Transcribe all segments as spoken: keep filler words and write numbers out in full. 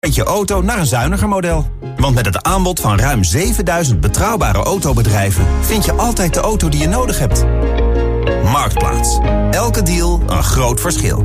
met je auto naar een zuiniger model. Want met het aanbod van ruim zevenduizend betrouwbare autobedrijven vind je altijd de auto die je nodig hebt. Marktplaats. Elke deal een groot verschil.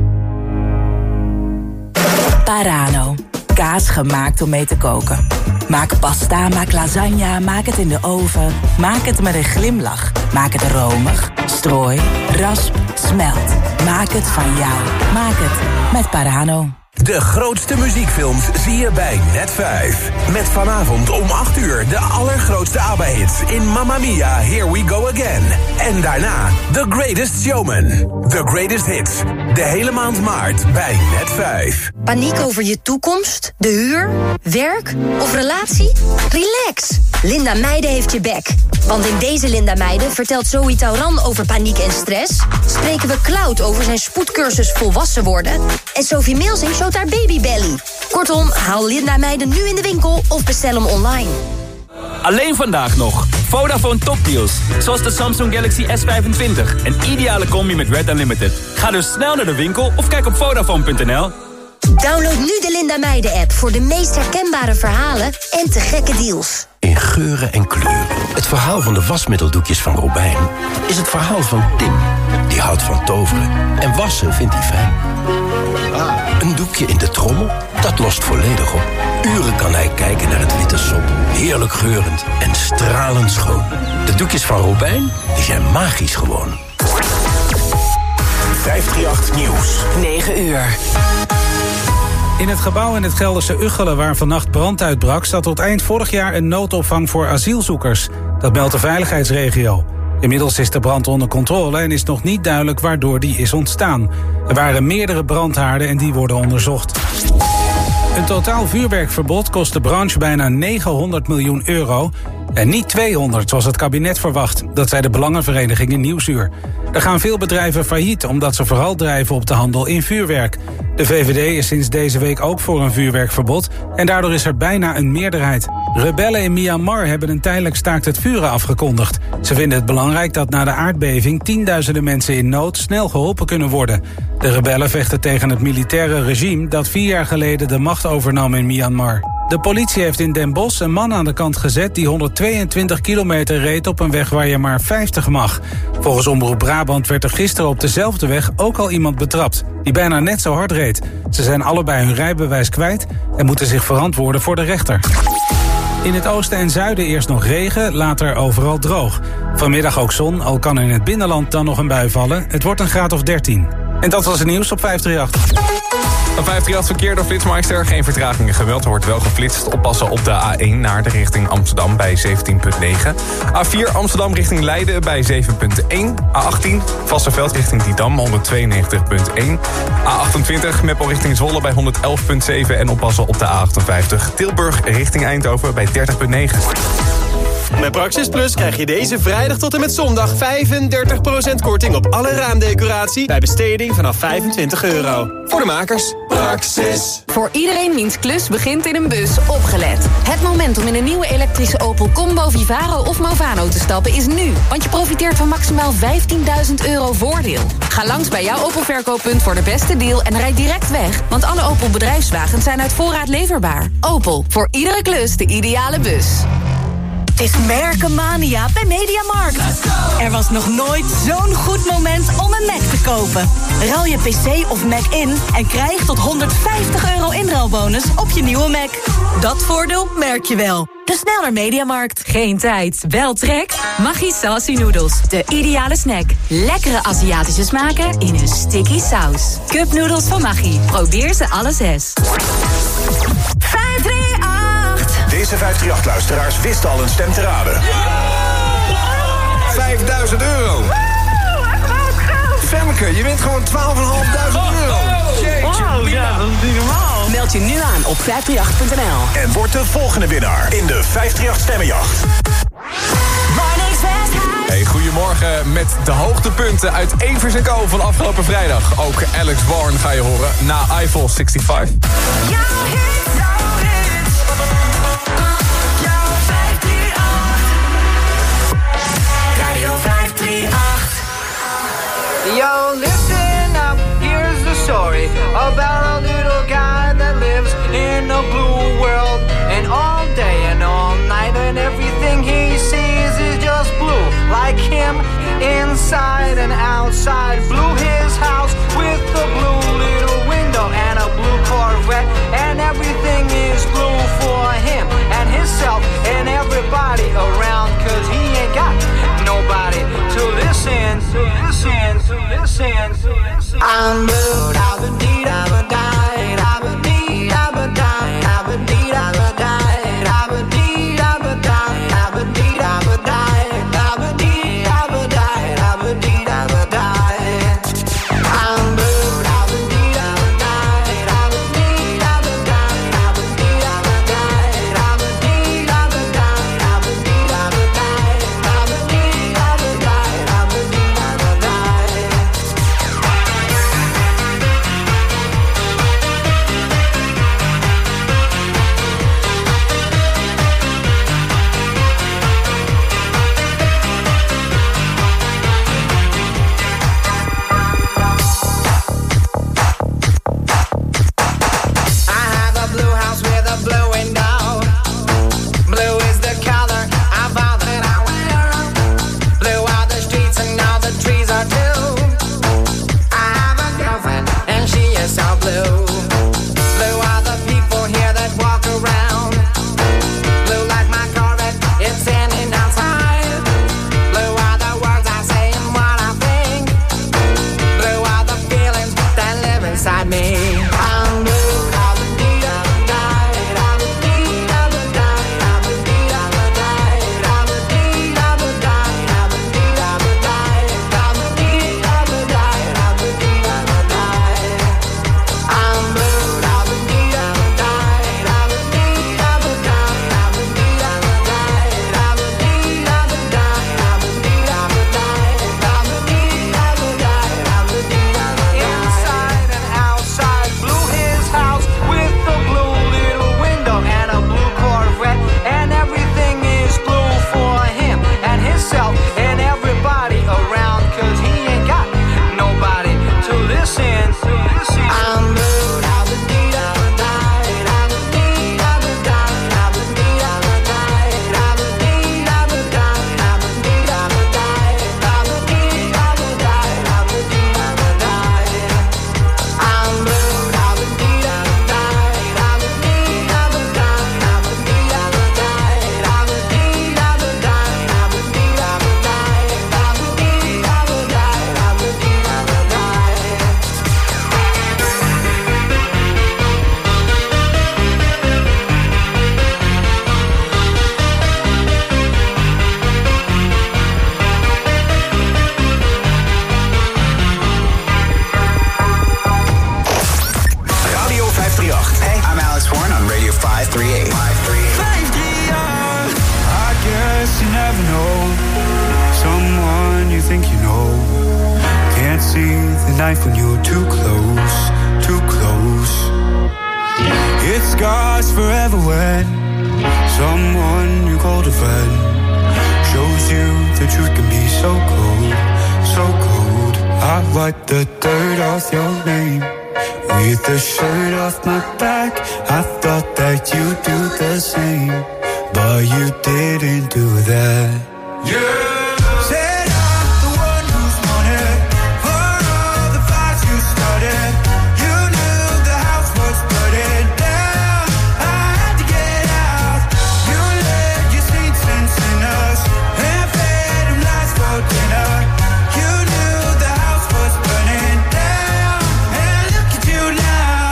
Parano. Kaas gemaakt om mee te koken. Maak pasta, maak lasagne, maak het in de oven. Maak het met een glimlach. Maak het romig, strooi, rasp, smelt. Maak het van jou. Maak het met Parano. De grootste muziekfilms zie je bij Net vijf. Met vanavond om acht uur de allergrootste ABBA-hits in Mamma Mia, Here We Go Again. En daarna The Greatest Showman. The Greatest Hits. De hele maand maart bij Net vijf. Paniek over je toekomst, de huur, werk of relatie? Relax. Linda Meijden heeft je back. Want in deze Linda Meijden vertelt Zoe Tauran over paniek en stress. Spreken we Cloud over zijn spoedcursus volwassen worden. En Sophie Milsing showt haar babybelly. Kortom, haal Linda Meijden nu in de winkel of bestel hem online. Alleen vandaag nog. Vodafone topdeals. Zoals de Samsung Galaxy S vijfentwintig. Een ideale combi met Red Unlimited. Ga dus snel naar de winkel of kijk op Vodafone punt n l. Download nu de Linda Meijden app voor de meest herkenbare verhalen en te gekke deals. In geuren en kleuren. Het verhaal van de wasmiddeldoekjes van Robijn is het verhaal van Tim. Die houdt van toveren en wassen vindt hij fijn. Een doekje in de trommel, dat lost volledig op. Uren kan hij kijken naar het witte sop. Heerlijk geurend en stralend schoon. De doekjes van Robijn, die zijn magisch gewoon. vijfhonderdachtendertig Nieuws. negen uur. In het gebouw in het Gelderse Ugchelen waar vannacht brand uitbrak staat tot eind vorig jaar een noodopvang voor asielzoekers. Dat meldt de veiligheidsregio. Inmiddels is de brand onder controle en is nog niet duidelijk waardoor die is ontstaan. Er waren meerdere brandhaarden en die worden onderzocht. Een totaal vuurwerkverbod kost de branche bijna negenhonderd miljoen euro... en niet tweehonderd, zoals het kabinet verwacht. Dat zei de Belangenvereniging in Nieuwsuur. Er gaan veel bedrijven failliet, omdat ze vooral drijven op de handel in vuurwerk. De V V D is sinds deze week ook voor een vuurwerkverbod... en daardoor is er bijna een meerderheid. Rebellen in Myanmar hebben een tijdelijk staakt het vuren afgekondigd. Ze vinden het belangrijk dat na de aardbeving... tienduizenden mensen in nood snel geholpen kunnen worden. De rebellen vechten tegen het militaire regime... dat vier jaar geleden de macht overnam in Myanmar. De politie heeft in Den Bosch een man aan de kant gezet... die honderdtweeëntwintig kilometer reed op een weg waar je maar vijftig mag. Volgens Omroep Brabant werd er gisteren op dezelfde weg ook al iemand betrapt... die bijna net zo hard reed. Ze zijn allebei hun rijbewijs kwijt... en moeten zich verantwoorden voor de rechter. In het oosten en zuiden eerst nog regen, later overal droog. Vanmiddag ook zon, al kan in het binnenland dan nog een bui vallen. Het wordt een graad of dertien. En dat was het nieuws op vijfhonderdachtendertig. Een vijfhonderdachtendertig verkeer door Flitsmeister. Geen vertragingen gemeld, er wordt wel geflitst. Oppassen op de A één naar de richting Amsterdam bij zeventien komma negen. A vier Amsterdam richting Leiden bij zeven komma één. A achttien Vassenveld richting Didam honderdtweeënnegentig komma één. A achtentwintig Meppel richting Zwolle bij honderdelf komma zeven. En oppassen op de A achtenvijftig Tilburg richting Eindhoven bij dertig komma negen. Met Praxis Plus krijg je deze vrijdag tot en met zondag vijfendertig procent korting op alle raamdecoratie bij besteding vanaf vijfentwintig euro. Voor de makers. Praxis. Voor iedereen wiens klus begint in een bus, opgelet. Het moment om in een nieuwe elektrische Opel Combo, Vivaro of Movano te stappen is nu. Want je profiteert van maximaal vijftienduizend euro voordeel. Ga langs bij jouw Opel verkooppunt voor de beste deal en rijd direct weg. Want alle Opel bedrijfswagens zijn uit voorraad leverbaar. Opel, voor iedere klus de ideale bus. Het is Merkenmania bij Mediamarkt. Er was nog nooit zo'n goed moment om een Mac te kopen. Ruil je pc of Mac in en krijg tot honderdvijftig euro inruilbonus op je nieuwe Mac. Dat voordeel merk je wel. Dus snel naar Mediamarkt. Geen tijd, wel trek. Maggi Saucy Noodles, de ideale snack. Lekkere Aziatische smaken in een sticky saus. Cupnoedels van Maggi. Probeer ze alle zes. Deze vijfhonderdachtendertig-luisteraars wisten al een stem te raden. vijfduizend euro. Femke, je wint gewoon twaalfduizend vijfhonderd euro. Wow, ja, dat is niet normaal. Meld je nu aan op vijfhonderdachtendertig punt n l. En wordt de volgende winnaar in de vijfhonderdachtendertig Stemmenjacht. Hey, goedemorgen met de hoogtepunten uit Evers en Co van afgelopen vrijdag. Ook Alex Warren ga je horen na Eiffel zesenzestig. Ja, Yo, listen up, here's the story about a little guy that lives in a blue inside and outside. Blew his house with a blue little window and a blue Corvette, and everything is blue for him and himself and everybody around, cause he ain't got nobody to listen, to listen, to listen, to listen. I'm blue, I've been deed, I've been died, I've been deed, I've been died, I've been deed, I've been died, I've been deed, I've been died, I've been deed, I've been died, I've been deed, I've been died, I've been deed, I've been died. I'm blue, I've been deed, I've been died, I've been deed, I've been died, I've been deed, I've been died, I've been deed, I've been died, I've been deed, I've been died, I've been deed, I've been died, I've been deed, I've been died. I have a blue house with a blue window. Blue is the color of all that I wear. Blue are the streets and all the trees are blue. I have a girlfriend and she is so blue. Blue are the people here that walk around. Blue like my Corvette, it's standing outside. Blue are the words I say and what I think. Blue are the feelings that live inside me. I'm blue, I've been deed, I've been died, I've been deed, I've been died, I've been deed, I've been died, I've been deed, I've been died, I've been deed, I've been died, I've been deed, I've been died, I've been deed, I've been died. I'm blue, I've been deed, I've been died, I've been deed, I've been died, I've been deed, I've been died, I've been deed, I've been died, I've been deed, I've been died, I've been deed, I've been died, I've been deed, I've been died. Inside and outside, blew his house with a blue little window and a blue Corvette, and everything is blue for him and himself and everybody around, cause he ain't got nobody to listen, to listen. I'm blue, I've been deed, I've been died, I've been deed, I've been died, I've been deed, I've been died, I've been deed, I've been died, I've been deed, I've been died, I've been deed, I've been died, I've been deed, I've been died. I'm blue, I've been deed, I've been died, I've been deed, I've been died, I've been deed, I've been died, I've been deed, I've been died, I've been deed, I've been died, I've been deed, I've been died, I've been deed, I've been died. Radio vijf drie acht. Hey, I'm Alex Horn on Radio vijf drie acht. vijf drie acht. I guess you never know someone you think you know. Can't see the knife when you're too close, too close. It scars forever when someone you called a friend shows you the truth can be so cold, so cold. I wipe the dirt off your name with the shirt off my back. I thought that you'd do the same, but you didn't do that. Yeah. Said I'm the one who's wanted for all the fights you started. You knew the house was burning down. I had to get out. You led your saints and sinners and fed them lies for dinner. You knew the house was burning down, and look at you now.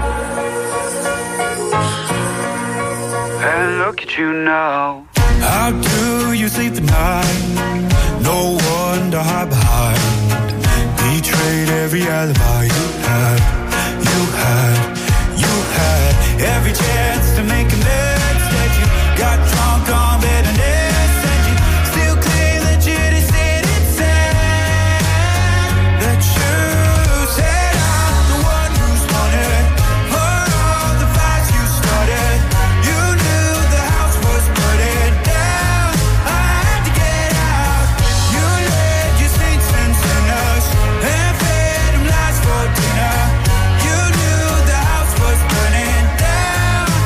And look at you now. How do you sleep at night? No one to hide behind. Betrayed every alibi you had, you had, you had. Every chance to make amends that you got drunk on bitterness, and you still claim that you didn't sit inside. That you said I'm the one who's wanted for all the fights you started. You knew the house was burning down. I had to get out. You led your saints and sinners and fed them lies for dinner. You knew the house was burning down,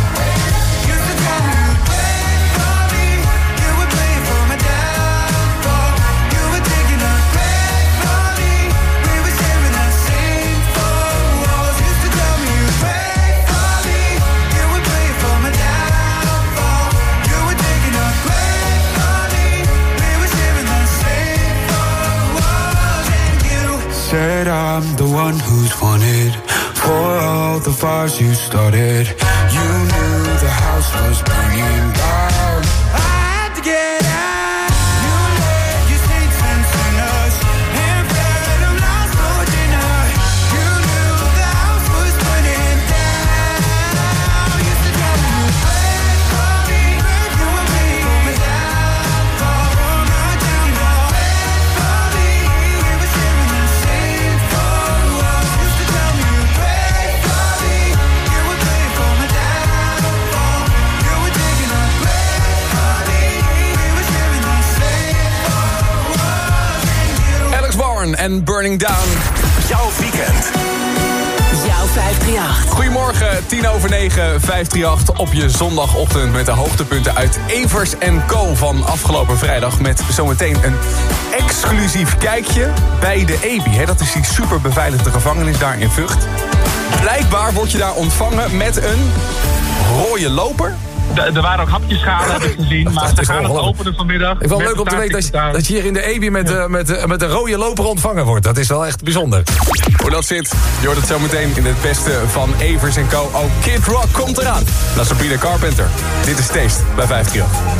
one who's wanted for all the fires you started. You knew the house was burning down. I had to get out. You let your saints and sinners and fed them last for dinner. You knew the house was burning down. Used to tell me you prayed for me, you were waiting for me down, for my down. You prayed for me, we were sharing the same four walls. Used to tell me you prayed for me, you were praying for my downfall. You were taking a break for me, we were sharing the same four walls. Alex Warren en Burning Down. Jouw weekend. Jouw vijfhonderdachtendertig. Goedemorgen, tien over negen, vijfhonderdachtendertig op je zondagochtend met de hoogtepunten uit Evers en Co van afgelopen vrijdag. Met zometeen een exclusief kijkje bij de E B I. Hè? Dat is die super beveiligde gevangenis daar in Vught. Blijkbaar word je daar ontvangen met een rode loper. Er waren ook hapjesschalen, heb ik gezien, maar ze gaan het openen vanmiddag. Ik vind het wel leuk om te weten dat je, dat je hier in de E B I met, uh, met, uh, met een rode loper ontvangen wordt. Dat is wel echt bijzonder. Hoe dat zit, je hoort het zometeen in het beste van Evers en Co. Ook Kid Rock komt eraan. Dat is Sabrina Carpenter. Dit is Taste bij vijfhonderdachtendertig.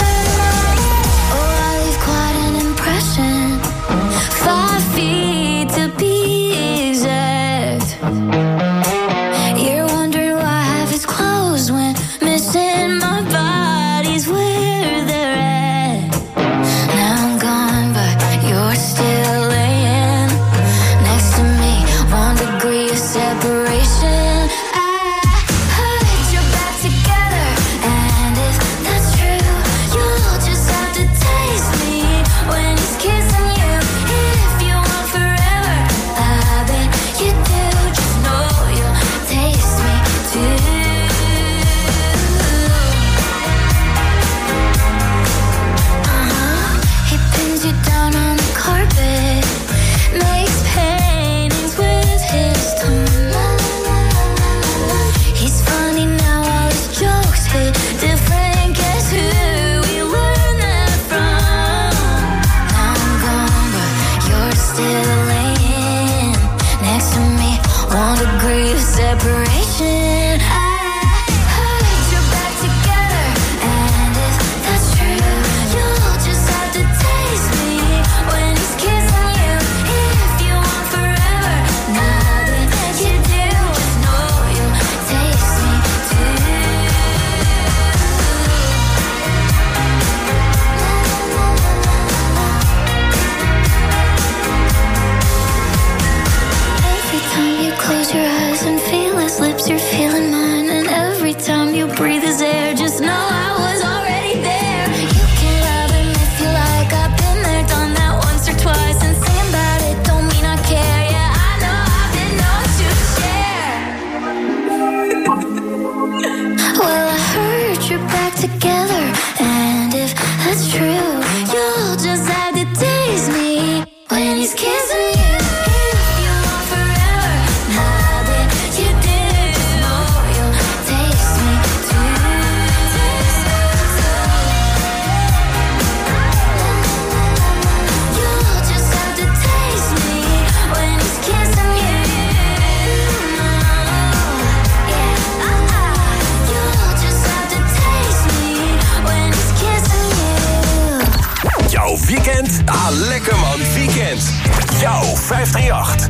Ah, lekker man, weekend. Jouw vijfhonderdachtendertig.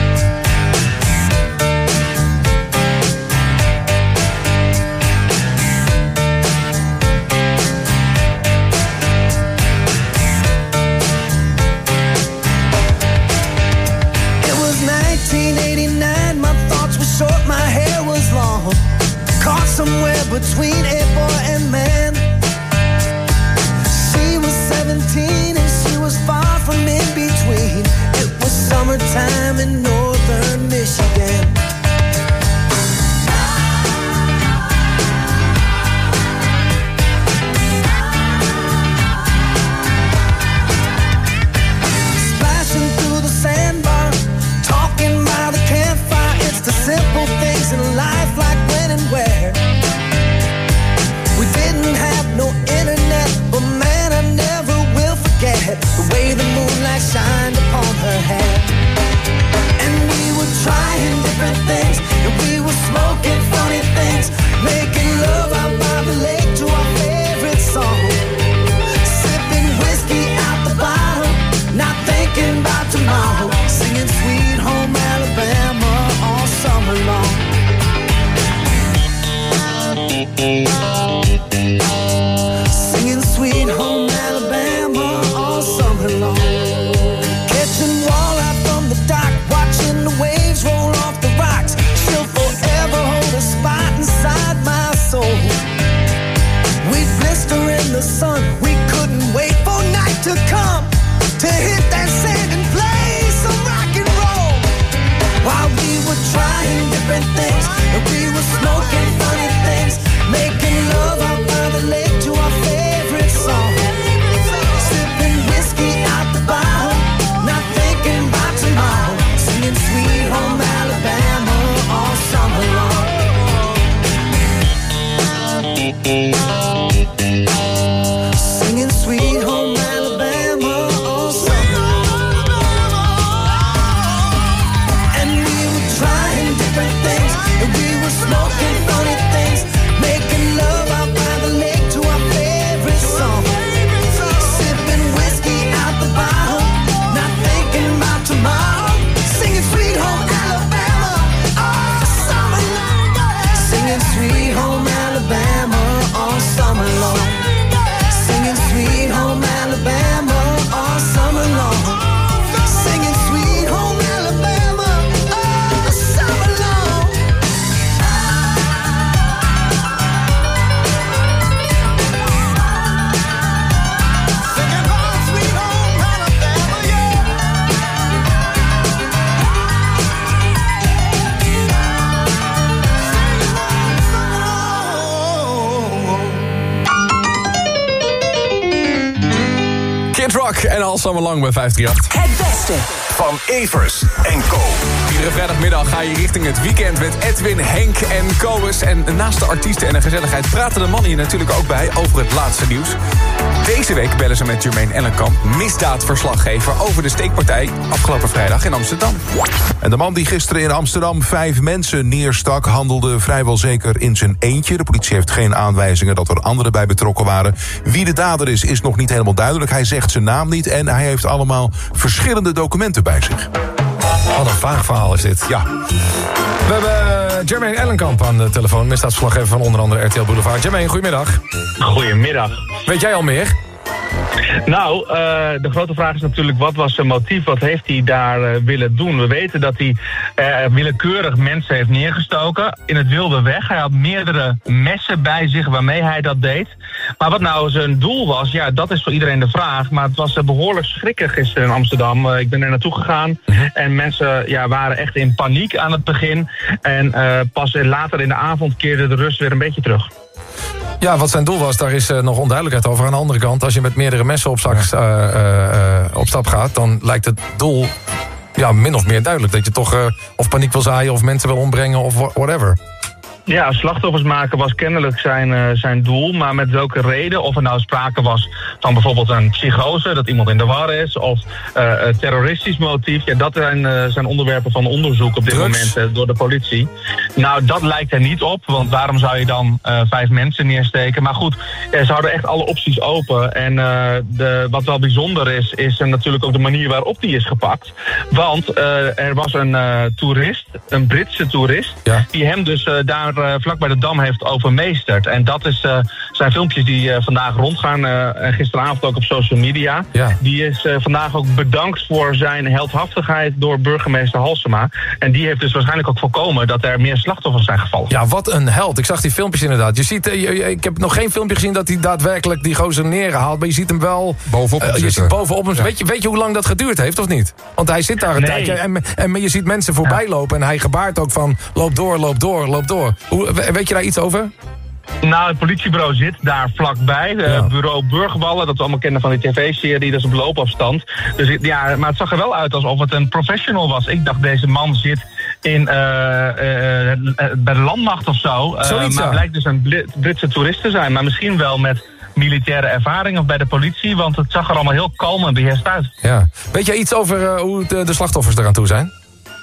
nineteen eighty-nine, my thoughts were short, my hair was long. Caught somewhere between a boy and man. She was seventeen and she was far from in between. It was summertime and Singing Sweet Home Alabama all summer long. Catching walleye from the dock, watching the waves roll off the rocks. She'll forever hold a spot inside my soul. We'd blister in the sun, we couldn't wait for night to come to hit that sand and play some rock and roll. While we were trying different things, and we were smoking funny things, making love out by the lake to our favorite song. Sipping whiskey out the bottle, not thinking about tomorrow. Singing Sweet Home Alabama all summer long. Singing Sweet Home Alabama all summer long. And we were trying different things, and we were smoking funny things, making love out by the lake to our favorite song. Sipping whiskey out the bottle, not thinking about tomorrow. Singing Sweet Home Alabama all summer long. Singing Sweet Home Alabama all summer long. Singing Sweet Home Alabama all summer long. Singing Sweet Home Alabama all summer long. Singing home, sweet home Alabama, yeah. Kid Rock en All Summer Long bij vijf drie acht. Het beste Van Evers en Co. Iedere vrijdagmiddag ga je richting het weekend met Edwin, Henk en Koos. En naast de artiesten en de gezelligheid praten de mannen hier natuurlijk ook bij over het laatste nieuws. Deze week bellen ze met Jermaine Ellenkamp, misdaadverslaggever, over de steekpartij afgelopen vrijdag in Amsterdam. En de man die gisteren in Amsterdam vijf mensen neerstak, handelde vrijwel zeker in zijn eentje. De politie heeft geen aanwijzingen dat er anderen bij betrokken waren. Wie de dader is, is nog niet helemaal duidelijk. Hij zegt zijn naam niet en hij heeft allemaal verschillende documenten bij zich. Wat een vaag verhaal is dit. Ja. We hebben Jermaine Ellenkamp aan de telefoon, misdaadverslaggever van onder andere R T L Boulevard. Jermaine, goedemiddag. Goedemiddag. Weet jij al meer? Nou, uh, de grote vraag is natuurlijk, wat was zijn motief? Wat heeft hij daar uh, willen doen? We weten dat hij uh, willekeurig mensen heeft neergestoken in het wilde weg. Hij had meerdere messen bij zich waarmee hij dat deed. Maar wat nou zijn doel was, ja, dat is voor iedereen de vraag. Maar het was uh, behoorlijk schrikken gisteren in Amsterdam. Uh, ik ben er naartoe gegaan en mensen ja, waren echt in paniek aan het begin. En uh, pas later in de avond keerde de rust weer een beetje terug. Ja, wat zijn doel was, daar is uh, nog onduidelijkheid over. Aan de andere kant, als je met meerdere messen op, straks, uh, uh, uh, op stap gaat, dan lijkt het doel ja, min of meer duidelijk. Dat je toch uh, of paniek wil zaaien of mensen wil ombrengen of whatever. Ja, slachtoffers maken was kennelijk zijn, uh, zijn doel. Maar met welke reden? Of er nou sprake was van bijvoorbeeld een psychose, dat iemand in de war is, of uh, een terroristisch motief. Ja, dat zijn, uh, zijn onderwerpen van onderzoek op dit Drugs. moment uh, door de politie. Nou, dat lijkt er niet op, want waarom zou je dan uh, vijf mensen neersteken? Maar goed, er zouden echt alle opties open. En uh, de, wat wel bijzonder is, is uh, natuurlijk ook de manier waarop die is gepakt. Want uh, er was een uh, toerist, een Britse toerist, ja. die hem dus uh, daar uh, vlak bij de Dam heeft overmeesterd. En dat is, uh, zijn filmpjes die uh, vandaag rondgaan uh, en gisteravond ook op social media. Ja. Die is uh, vandaag ook bedankt voor zijn heldhaftigheid door burgemeester Halsema. En die heeft dus waarschijnlijk ook voorkomen dat er meer slachtoffers zijn gevallen. Ja, wat een held. Ik zag die filmpjes inderdaad. Je ziet, uh, je, ik heb nog geen filmpje gezien dat hij daadwerkelijk die gozer neerhaalt, maar je ziet hem wel bovenop hem uh, je ziet bovenop hem. Ja. Weet je, weet je hoe lang dat geduurd heeft of niet? Want hij zit daar een nee. tijdje en, en je ziet mensen voorbij ja. lopen en hij gebaart ook van loop door, loop door, loop door. Hoe, weet je daar iets over? Nou, het politiebureau zit daar vlakbij. Ja. Uh, bureau Burgwallen, dat we allemaal kennen van die tv-serie, dat is op loopafstand. Dus ja, maar het zag er wel uit alsof het een professional was. Ik dacht, deze man zit in, uh, uh, uh, bij de landmacht of zo. Uh, Zoiets, maar het ja. blijkt dus een Britse toerist te zijn. Maar misschien wel met militaire ervaring of bij de politie, want het zag er allemaal heel kalm en beheerst uit. Ja. Weet jij iets over uh, hoe de, de slachtoffers eraan toe zijn?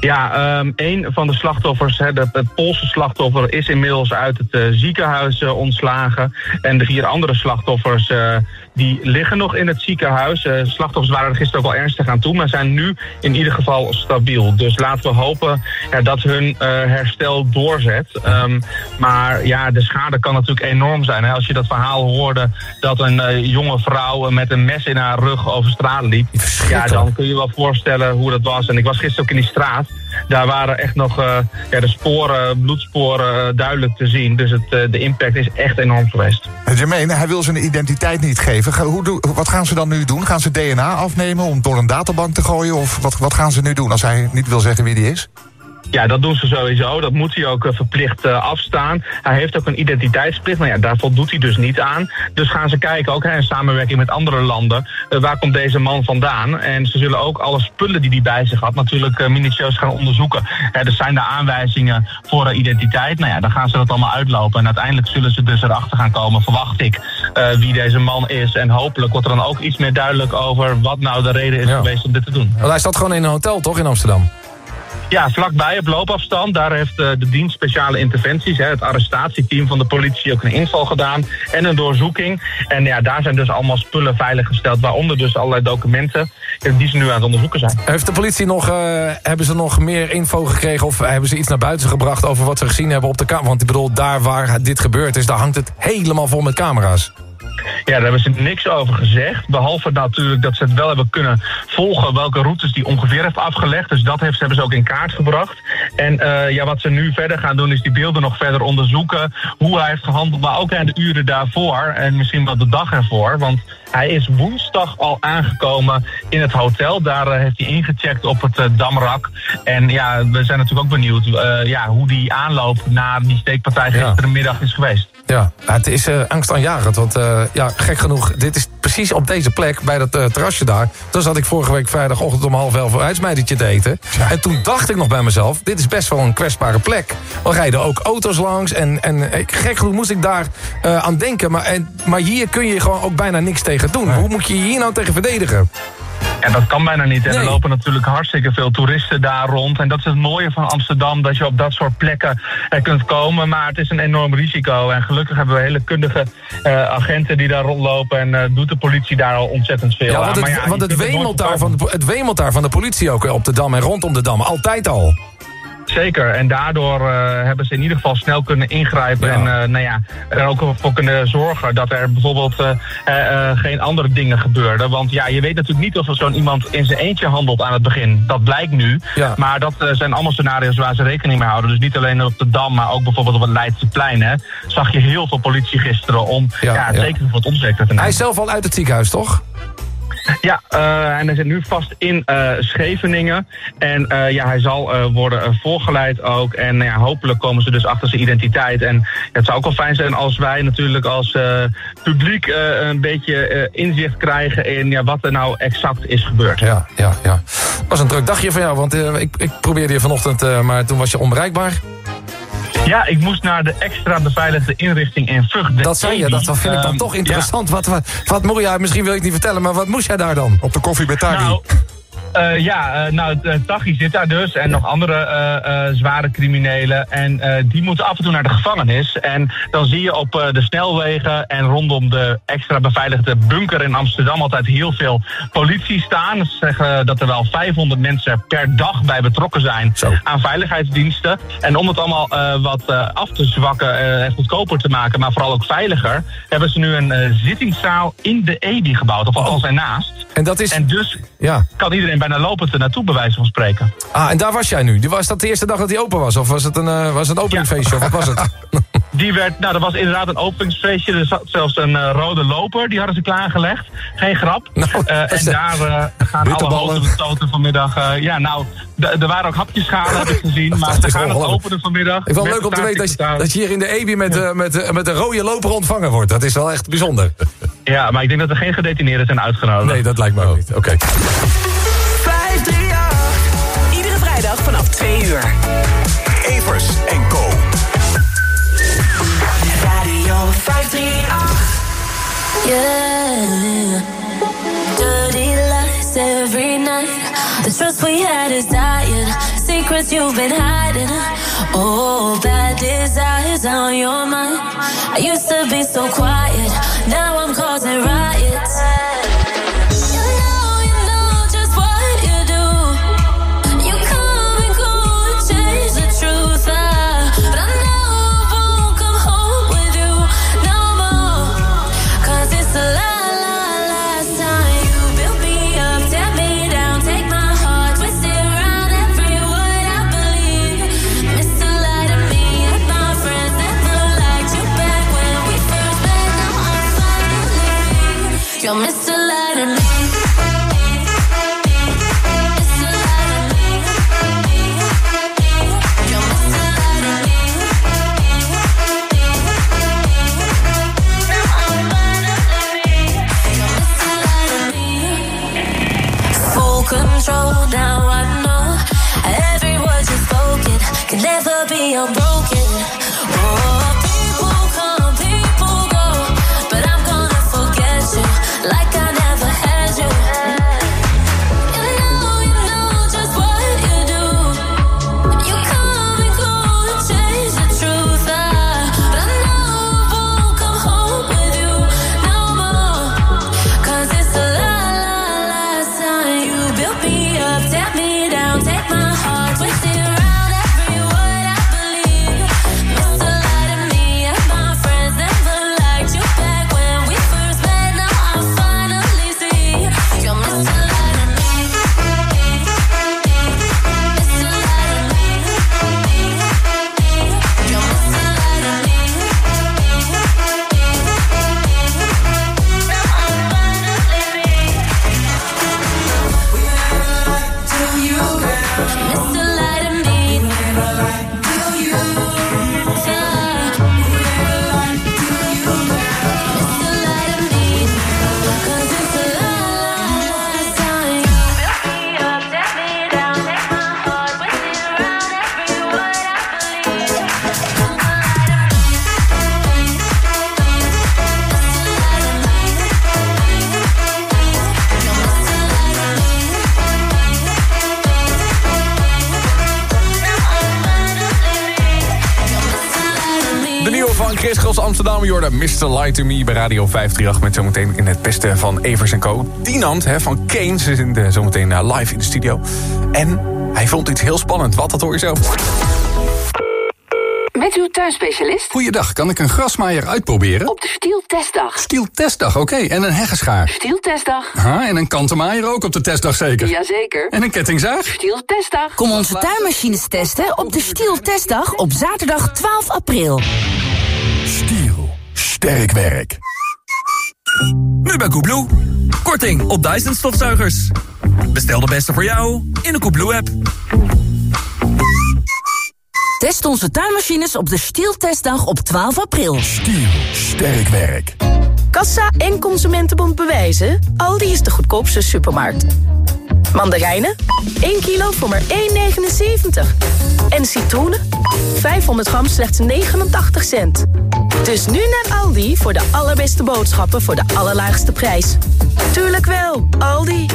Ja, um, een van de slachtoffers, hè, de, het Poolse slachtoffer, is inmiddels uit het uh, ziekenhuis uh, ontslagen. En de vier andere slachtoffers, uh, die liggen nog in het ziekenhuis. Uh, slachtoffers waren er gisteren ook al ernstig aan toe, maar zijn nu in ieder geval stabiel. Dus laten we hopen ja, dat hun uh, herstel doorzet. Um, maar ja, de schade kan natuurlijk enorm zijn. Hè. Als je dat verhaal hoorde dat een uh, jonge vrouw met een mes in haar rug over straat liep, ja, dan kun je wel voorstellen hoe dat was. En ik was gisteren ook in die straat. Daar waren echt nog uh, ja, de sporen, bloedsporen uh, duidelijk te zien. Dus het, uh, de impact is echt enorm geweest. Jermaine, hij wil zijn identiteit niet geven. Ga, hoe, do, wat gaan ze dan nu doen? Gaan ze D N A afnemen om door een databank te gooien? Of wat, wat gaan ze nu doen als hij niet wil zeggen wie die is? Ja, dat doen ze sowieso. Dat moet hij ook uh, verplicht uh, afstaan. Hij heeft ook een identiteitsplicht, maar ja, daar voldoet hij dus niet aan. Dus gaan ze kijken, ook hè, in samenwerking met andere landen, uh, waar komt deze man vandaan? En ze zullen ook alle spullen die hij bij zich had natuurlijk uh, minutieus gaan onderzoeken. Hè, er zijn de aanwijzingen voor uh, identiteit. Nou ja, dan gaan ze dat allemaal uitlopen. En uiteindelijk zullen ze dus erachter gaan komen, verwacht ik, uh, wie deze man is. En hopelijk wordt er dan ook iets meer duidelijk over wat nou de reden is ja. geweest om dit te doen. Want hij staat gewoon in een hotel, toch, in Amsterdam? Ja, vlakbij op loopafstand. Daar heeft uh, de dienst speciale interventies, hè, het arrestatieteam van de politie, ook een inval gedaan en een doorzoeking. En ja, daar zijn dus allemaal spullen veiliggesteld, waaronder dus allerlei documenten die ze nu aan het onderzoeken zijn. Heeft de politie nog, uh, hebben ze nog meer info gekregen of hebben ze iets naar buiten gebracht over wat ze gezien hebben op de camera? Want ik bedoel, daar waar dit gebeurd is, daar hangt het helemaal vol met camera's. Ja, daar hebben ze niks over gezegd. Behalve natuurlijk dat ze het wel hebben kunnen volgen welke routes die ongeveer heeft afgelegd. Dus dat heeft, hebben ze ook in kaart gebracht. En uh, ja, wat ze nu verder gaan doen is die beelden nog verder onderzoeken. Hoe hij heeft gehandeld, maar ook aan de uren daarvoor. En misschien wel de dag ervoor. Want hij is woensdag al aangekomen in het hotel. Daar uh, heeft hij ingecheckt op het uh, Damrak. En ja, we zijn natuurlijk ook benieuwd uh, ja, hoe die aanloop naar die steekpartij gisterenmiddag is geweest. Ja, het is uh, angstaanjagend, want uh, ja, gek genoeg, dit is precies op deze plek, bij dat uh, terrasje daar. Toen zat ik vorige week vrijdagochtend om half elf een ijsmeidetje te eten. Ja. En toen dacht ik nog bij mezelf, dit is best wel een kwetsbare plek. Er rijden ook auto's langs en, en gek genoeg moest ik daar uh, aan denken. Maar, en, maar hier kun je gewoon ook bijna niks tegen doen. Nee. Hoe moet je je hier nou tegen verdedigen? Ja, dat kan bijna niet. En nee. Er lopen natuurlijk hartstikke veel toeristen daar rond. En dat is het mooie van Amsterdam, dat je op dat soort plekken eh, kunt komen. Maar het is een enorm risico. En gelukkig hebben we hele kundige uh, agenten die daar rondlopen. En uh, doet de politie daar al ontzettend veel ja, want aan. Het, maar ja, want het wemelt, daar van de, het wemelt daar van de politie ook op de Dam en rondom de Dam. Altijd al. Zeker, en daardoor uh, hebben ze in ieder geval snel kunnen ingrijpen ja. en uh, nou ja, er ook voor kunnen zorgen dat er bijvoorbeeld uh, uh, uh, geen andere dingen gebeurden. Want ja, je weet natuurlijk niet of er zo'n iemand in zijn eentje handelt aan het begin. Dat blijkt nu, ja. maar dat uh, zijn allemaal scenario's waar ze rekening mee houden. Dus niet alleen op de Dam, maar ook bijvoorbeeld op het Leidseplein. Hè, zag je heel veel politie gisteren om ja, ja, het ja. zeker voor het onzeker te nemen. Hij is zelf al uit het ziekenhuis, toch? Ja, uh, en hij zit nu vast in uh, Scheveningen. En uh, ja, hij zal uh, worden uh, voorgeleid ook. En uh, ja, hopelijk komen ze dus achter zijn identiteit. En ja, het zou ook wel fijn zijn als wij natuurlijk als uh, publiek uh, een beetje uh, inzicht krijgen in ja, wat er nou exact is gebeurd. Ja, ja, ja. Het was een druk dagje van jou, want uh, ik, ik probeerde je vanochtend, uh, maar toen was je onbereikbaar. Ja, ik moest naar de extra beveiligde inrichting in Vught. Dat zei je, dat vind ik dan um, toch interessant. Ja. Wat, wat, wat moet jij, misschien wil ik niet vertellen, maar wat moest jij daar dan? Op de koffie bij Taghi. Nou, Uh, ja, uh, nou, uh, Taghi zit daar dus en ja. nog andere uh, uh, zware criminelen. En uh, die moeten af en toe naar de gevangenis. En dan zie je op uh, de snelwegen en rondom de extra beveiligde bunker in Amsterdam altijd heel veel politie staan. Ze zeggen dat er wel vijfhonderd mensen per dag bij betrokken zijn Zo. aan veiligheidsdiensten. En om het allemaal uh, wat uh, af te zwakken uh, en goedkoper te maken, maar vooral ook veiliger, hebben ze nu een uh, zittingszaal in de E B I gebouwd, of althans ernaast. En, dat is... en dus ja. kan iedereen bijna lopend er naartoe, bij wijze van spreken. Ah, en daar was jij nu? Was dat de eerste dag dat hij open was? Of was het een, uh, was het een openingfeestje? Ja. Of wat was het? Die werd, nou, dat was inderdaad een openingsfeestje. Er zat zelfs een uh, rode loper, die hadden ze klaargelegd. Geen grap. Nou, uh, en de... daar uh, gaan alle hoogte besloten vanmiddag. Uh, ja, nou, er waren ook hapjeschalen, heb ik gezien. Maar ze gaan het openen vanmiddag. Ik vind het leuk om te weten dat je, dat je hier in de E B I met, ja. uh, met, uh, met een rode loper ontvangen wordt. Dat is wel echt bijzonder. Ja, maar ik denk dat er geen gedetineerden zijn uitgenodigd. Nee, dat lijkt me ook niet. Oké. Okay. vijf drie acht. Iedere vrijdag vanaf twee uur. Evers en Co. Radio vijf drie acht. Yeah. Dirty lies every night. The trust we had is dying. Secret secrets you've been hiding. Oh, bad desires on your mind. I used to be so quiet, now I'm causing riots. You know, you know just what you do. You come and go and change the truth. I, but I know I won't come home with you no more. Cause it's the la- la- last time you built me up, tear me down, take my heart, twist it around every word I believe. Mister Light of me and my friends never liked you back when we first met. Now I'm finally you're Mister Light of me. Full control, now I know every word you've spoken can never be unbroken. Oh, people come, people go, but I'm gonna forget you like I never had you. You know, you know just what you do. You come and go and change the truth. I, but I know I won't come home with you no more. Cause it's the la- la- last time you built me up, tear me down, take my heart, twist it around every word I believe. Mister Light of me and my friends never liked you back when we first met. Now I finally see you're Mister Light of me. Mister Light of me. You're Mister Light of me. Mister Light of me. De nieuwe van Chris Cross Amsterdam, Jordan, mister Light to Me bij Radio vijfhonderdachtendertig... met zometeen in het beste van Evers en Co. Dinant hè, van Keynes is in de, zometeen uh, live in de studio. En hij vond iets heel spannend. Wat, dat hoor je zo. Met uw tuinspecialist? Goeiedag, kan ik een grasmaaier uitproberen? Op de Stiel testdag. Stiel testdag, oké. Okay. En een heggenschaar? Stiel testdag. Ha, en een kantenmaaier ook op de testdag zeker? Jazeker. En een kettingzaag? Stiel testdag. Kom onze tuinmachines testen op de Stiel testdag op zaterdag twaalf april. Stiel. Sterk werk. Nu bij Koebloe. Korting op Dyson stofzuigers. Bestel de beste voor jou in de Koebloe-app. Test onze tuinmachines op de Stiel testdag op twaalf april. Stiel. Sterk werk. Kassa en Consumentenbond bewijzen. Aldi is de goedkoopste supermarkt. Mandarijnen, één kilo voor maar één negenenzeventig. En citroenen, vijfhonderd gram slechts negenentachtig cent. Dus nu naar Aldi voor de allerbeste boodschappen voor de allerlaagste prijs. Tuurlijk wel, Aldi.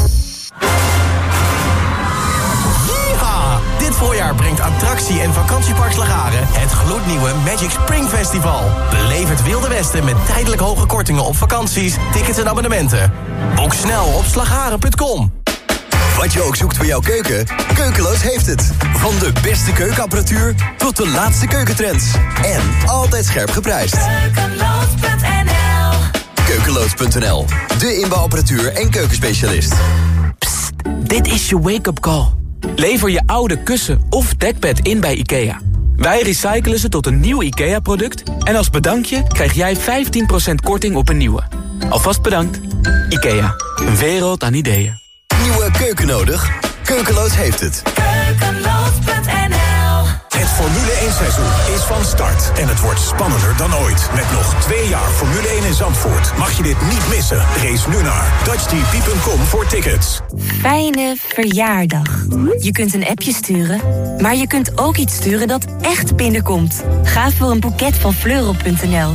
Yeeha! Dit voorjaar brengt attractie- en vakantiepark Slagharen het gloednieuwe Magic Spring Festival. Beleef het Wilde Westen met tijdelijk hoge kortingen op vakanties, tickets en abonnementen. Boek snel op slagharen punt com. Wat je ook zoekt voor jouw keuken, Keukeloos heeft het. Van de beste keukenapparatuur tot de laatste keukentrends. En altijd scherp geprijsd. Keukeloos punt n l Keukeloos punt n l, de inbouwapparatuur en keukenspecialist. Psst, dit is je wake-up call. Lever je oude kussen of dekbed in bij IKEA. Wij recyclen ze tot een nieuw IKEA-product... en als bedankje krijg jij vijftien procent korting op een nieuwe. Alvast bedankt. IKEA, een wereld aan ideeën. Nieuwe keuken nodig? Keukeloos heeft het. Keukeloos punt n l Het Formule één seizoen is van start. En het wordt spannender dan ooit. Met nog twee jaar Formule één in Zandvoort. Mag je dit niet missen? Race nu naar dutch t p punt com voor tickets. Fijne verjaardag. Je kunt een appje sturen, maar je kunt ook iets sturen dat echt binnenkomt. Ga voor een boeket van fleurop punt n l.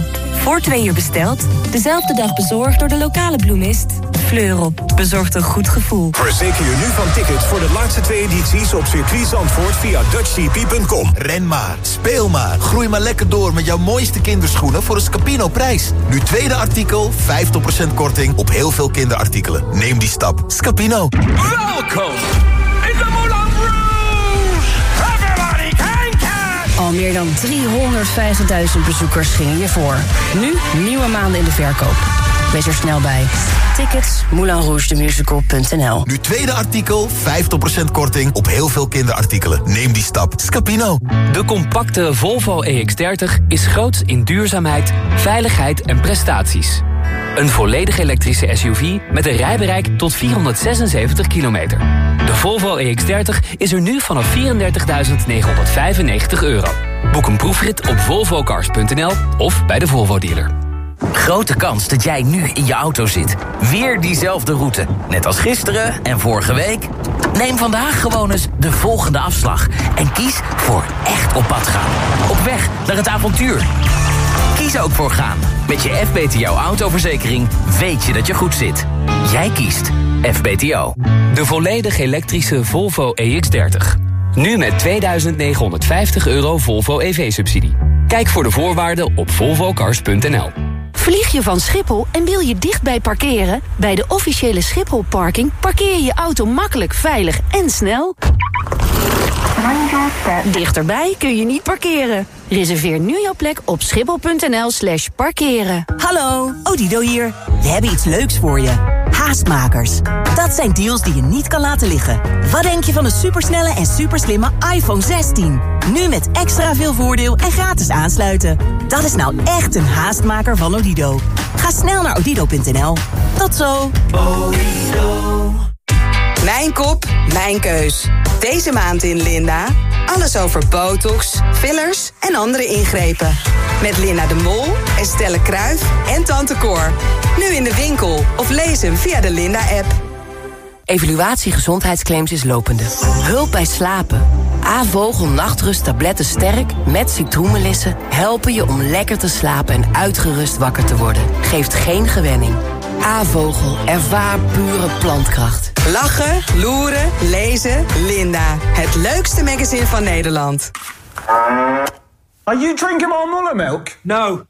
Voor twee uur besteld, dezelfde dag bezorgd door de lokale bloemist. Fleurop bezorgt een goed gevoel. Verzeker je nu van tickets voor de laatste twee edities op circuit Zandvoort via dutch t p punt com. Ren maar, speel maar, groei maar lekker door met jouw mooiste kinderschoenen voor een Scapino-prijs. Nu tweede artikel, vijftig procent korting op heel veel kinderartikelen. Neem die stap. Scapino. Welkom in de Moulin Rouge! Everybody can catch! Al meer dan driehonderdvijftigduizend bezoekers gingen je voor. Nu nieuwe maanden in de verkoop. Wees er snel bij. Tickets, moulin rouge de musical punt n l. Nu tweede artikel, vijftig procent korting op heel veel kinderartikelen. Neem die stap. Scapino. De compacte Volvo E X dertig is groots in duurzaamheid, veiligheid en prestaties. Een volledig elektrische S U V met een rijbereik tot vierhonderdzesenzeventig kilometer. De Volvo E X dertig is er nu vanaf vierendertigduizend negenhonderdvijfennegentig euro. Boek een proefrit op volvo cars punt n l of bij de Volvo dealer. Grote kans dat jij nu in je auto zit. Weer diezelfde route. Net als gisteren en vorige week. Neem vandaag gewoon eens de volgende afslag. En kies voor echt op pad gaan. Op weg naar het avontuur. Kies ook voor gaan. Met je F B T O autoverzekering weet je dat je goed zit. Jij kiest F B T O. De volledig elektrische Volvo E X dertig. Nu met tweeduizend negenhonderdvijftig euro Volvo E V-subsidie. Kijk voor de voorwaarden op volvo cars punt n l. Vlieg je van Schiphol en wil je dichtbij parkeren? Bij de officiële Schiphol parking parkeer je je auto makkelijk, veilig en snel. Dichterbij kun je niet parkeren. Reserveer nu jouw plek op schiphol punt n l slash parkeren. Hallo, Odido hier. We hebben iets leuks voor je. Haastmakers. Dat zijn deals die je niet kan laten liggen. Wat denk je van de supersnelle en superslimme iPhone zestien? Nu met extra veel voordeel en gratis aansluiten. Dat is nou echt een haastmaker van Odido. Ga snel naar odido punt n l. Tot zo. Odido. Mijn kop, mijn keus. Deze maand in Linda. Alles over botox, fillers en andere ingrepen. Met Linda de Mol, Estelle Kruijf en Tante Cor. Nu in de winkel of lees hem via de Linda-app. Evaluatie gezondheidsclaims is lopende. Hulp bij slapen. A-vogel nachtrust tabletten sterk met citroenmelissen helpen je om lekker te slapen en uitgerust wakker te worden. Geeft geen gewenning. A-vogel, ervaar pure plantkracht. Lachen, loeren, lezen, Linda. Het leukste magazine van Nederland. Are you drinking more Mullermilk? No.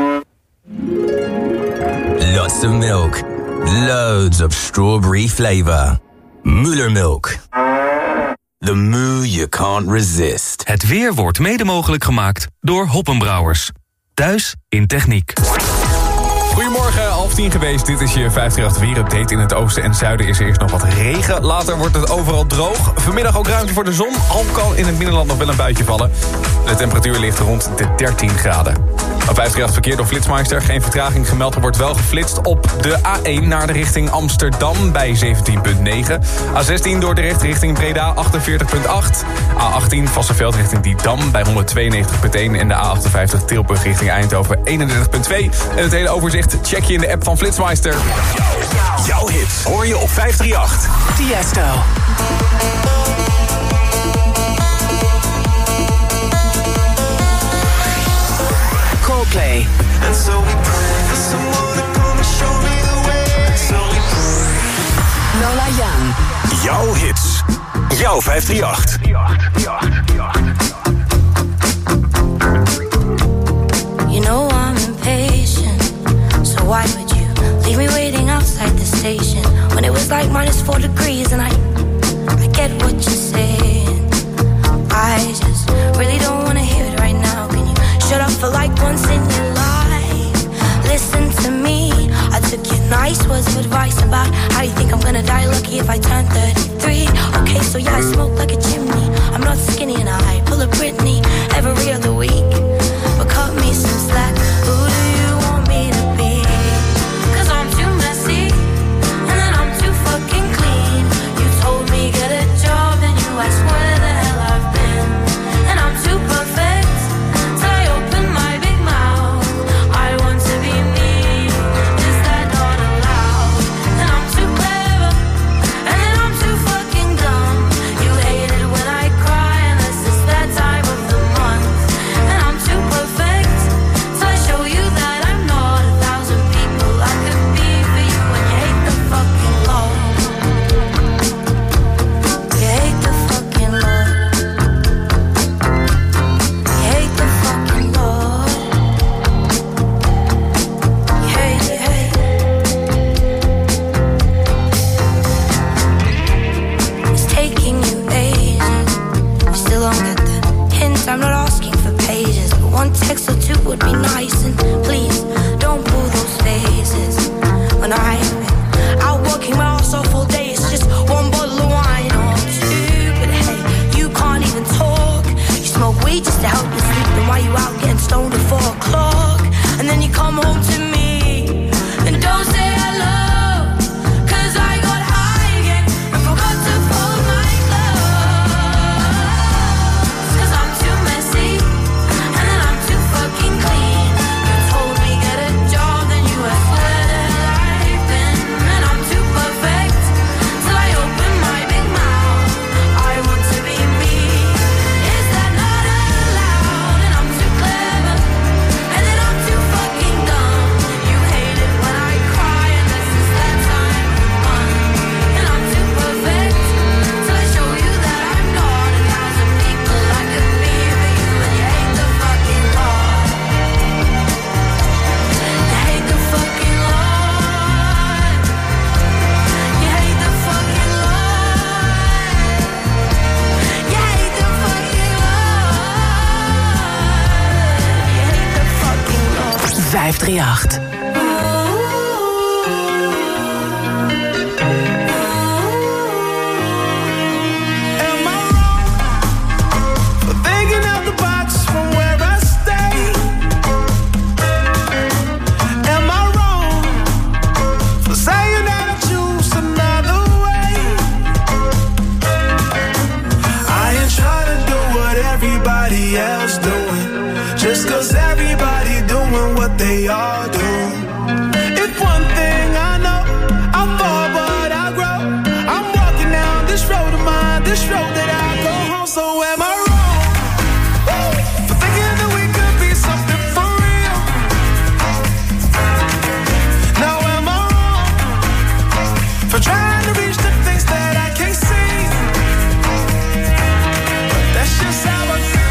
Lots of milk. Loads of strawberry flavor. Mullermilk. The moo you can't resist. Het weer wordt mede mogelijk gemaakt door Hoppenbrouwers. Thuis in techniek. Goedemorgen, half tien geweest. Dit is je vijfhonderdachtig weer-update. In het oosten en zuiden is er eerst nog wat regen. Later wordt het overal droog. Vanmiddag ook ruimte voor de zon. Al kan in het binnenland nog wel een buitje vallen. De temperatuur ligt rond de dertien graden. Op vijfhonderdachtig verkeer door Flitsmeister. Geen vertraging gemeld. Er wordt wel geflitst op de A één naar de richting Amsterdam bij zeventien komma negen. A zestien Dordrecht richting Breda achtenveertig komma acht. A achttien Vassenveld richting Didam bij honderdtweeënnegentig komma één. En de A achtenvijftig Tilburg richting Eindhoven eenendertig komma twee. En het hele overzicht check je in de app van Flitsmeister. Jouw hits hoor je op vijfhonderdachtig. Tiesto. Coldplay. And so we pray for someone to come and show me the way. So we pray. Lola Young. Jouw hits. Jouw vijfhonderdachtig. You know I'm impatient, so why would you leave me waiting outside the station when it was like minus four degrees and I, I get what you're saying. I just really don't wanna hear it right now. Can you shut up for like once in your life? Listen to me. I took your nice words of advice about how you think I'm gonna die lucky if I turn thirty-three. Okay, so yeah, I smoke like a chimney. I'm not skinny and I pull a Britney every other week. But cut me some slack. Who do you want me to be? Cause I'm too messy and then I'm too fucking clean. You told me get a job and you asked where the hell I've been. And I'm too perfect till I open my big mouth. I want to be me. Is that not allowed? And I'm too clever and then I'm too fucking dumb. You hate it when I cry unless it's that time of the month. And I'm vijfhonderdachttien. Else doing just cause everybody doing what they all do. If one thing I know, I fall but I grow. I'm walking down this road of mine, this road that I go home. So am I wrong Woo! For thinking that we could be something for real? Now am I wrong for trying to reach the things that I can't see? But that's just how I feel.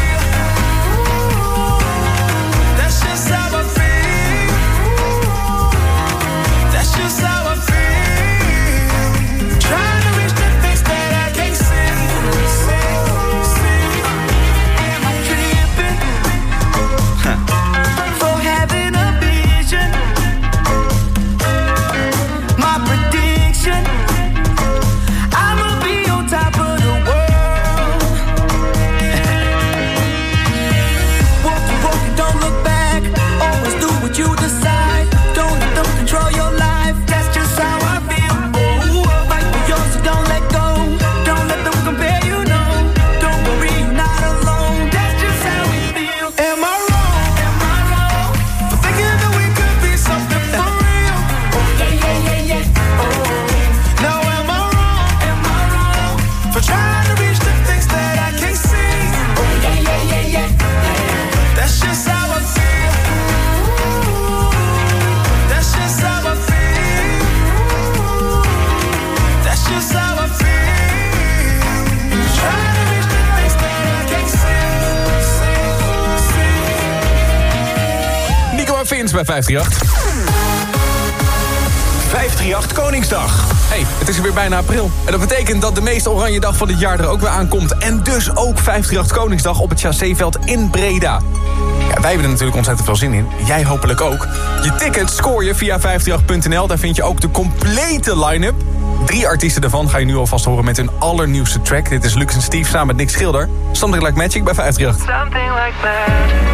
Bij vijfhonderdachttien. vijfhonderdachttien Koningsdag. Hey, het is weer bijna april. En dat betekent dat de meest oranje dag van dit jaar er ook weer aankomt. En dus ook vijfhonderdachttien Koningsdag op het Chasséveld in Breda. Ja, wij hebben er natuurlijk ontzettend veel zin in. Jij hopelijk ook. Je ticket scoor je via vijfhonderdachttien punt n l. Daar vind je ook de complete line-up. Drie artiesten daarvan ga je nu alvast horen met hun allernieuwste track. Dit is Lux en Steve samen met Nick Schilder. Something Like Magic bij vijfhonderdachttien. Something like magic.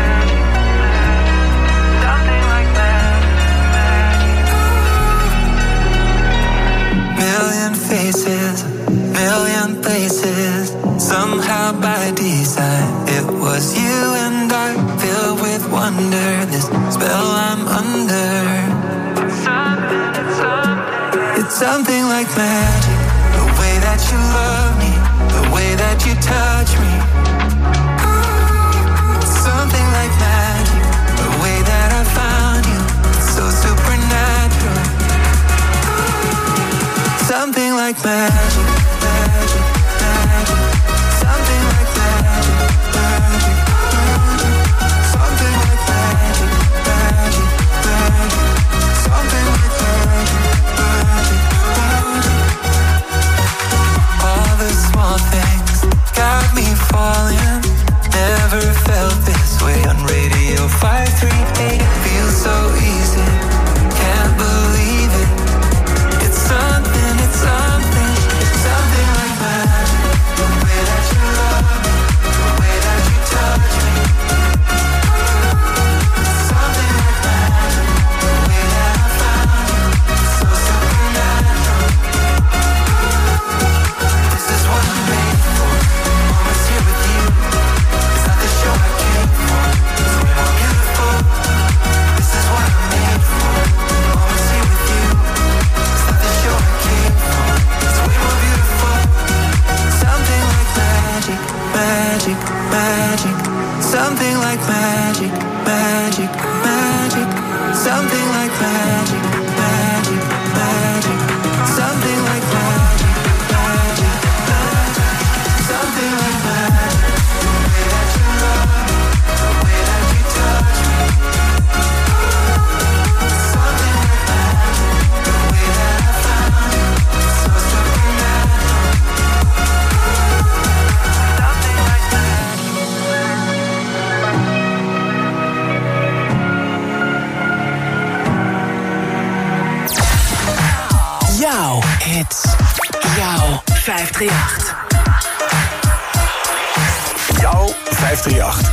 Million faces, million places, somehow by design. It was you and I, filled with wonder, this spell I'm under. It's something, it's something. It's something like magic, the way that you love me, the way that you touch me. It's something like magic, the way that I found you, it's so supernatural. Something like magic, magic, magic. Something like magic, magic, magic. Something like magic, magic, magic. Something like magic, magic, magic. All the small things got me falling. Never felt this way on Radio five three eight. Feels so easy, can't believe it. It's something, it's something, something like magic. The way that you love me, the way that you touch me. Something like magic, the way that I found you, so supernatural. This is what I'm made for, moments here with you. It's not the show I came for, it's way more beautiful. This is what I'm made for, moments here with you. It's not the show I came for, it's way more beautiful. Something like magic, magic, magic. Something like magic, magic, magic. Something like magic, magic, magic. Something like magic, magic, magic. Something like magic. The way that you love me, the way that you touch me. Something like magic. The way that I found you, so supernatural. Something like magic. hits. Jouw vijfhonderdachtendertig. Jouw vijfhonderdachtendertig.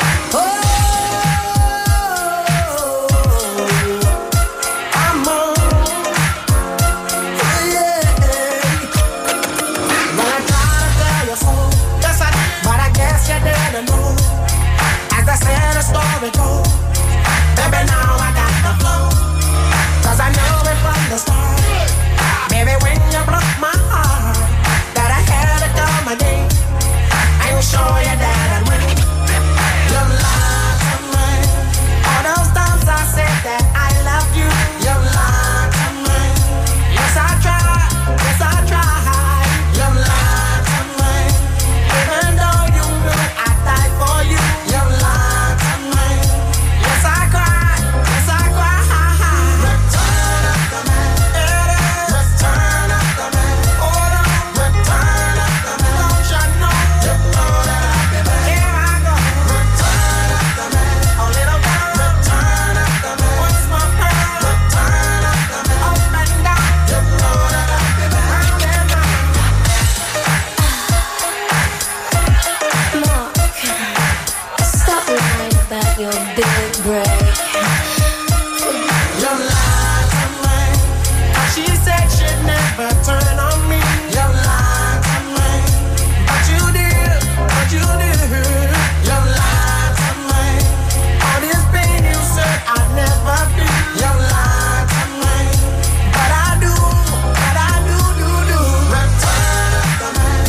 Story goes. Baby, now I got the flow. Cause I know it from the start. Baby, when you broke my heart, that I had to come a day. I will show you that I win. You lied to me. All those times I said that I love you. You lied to me. Yes, I tried. Yes, I tried. You lied to me. Even though you knew I'd die for you. You lied. Yes, I cry. Yes, I cry. Return of the man. Return of the man. Hold on. Return of the man. Don't you know? You know that I'll be back. Here I go. Return of the man. Oh, little girl. Return of the man. What's my pearl? Return of the man. Up and down. You know that I'll be back. Round and round. Mark, stop lying about your big break. You lied to me. She said she'd never turn on me. You lied to me. But you did, but you did. You lied to me. All this pain you said I'd never feel. You lied to me. But I do, but I do, do, do. Return of the man.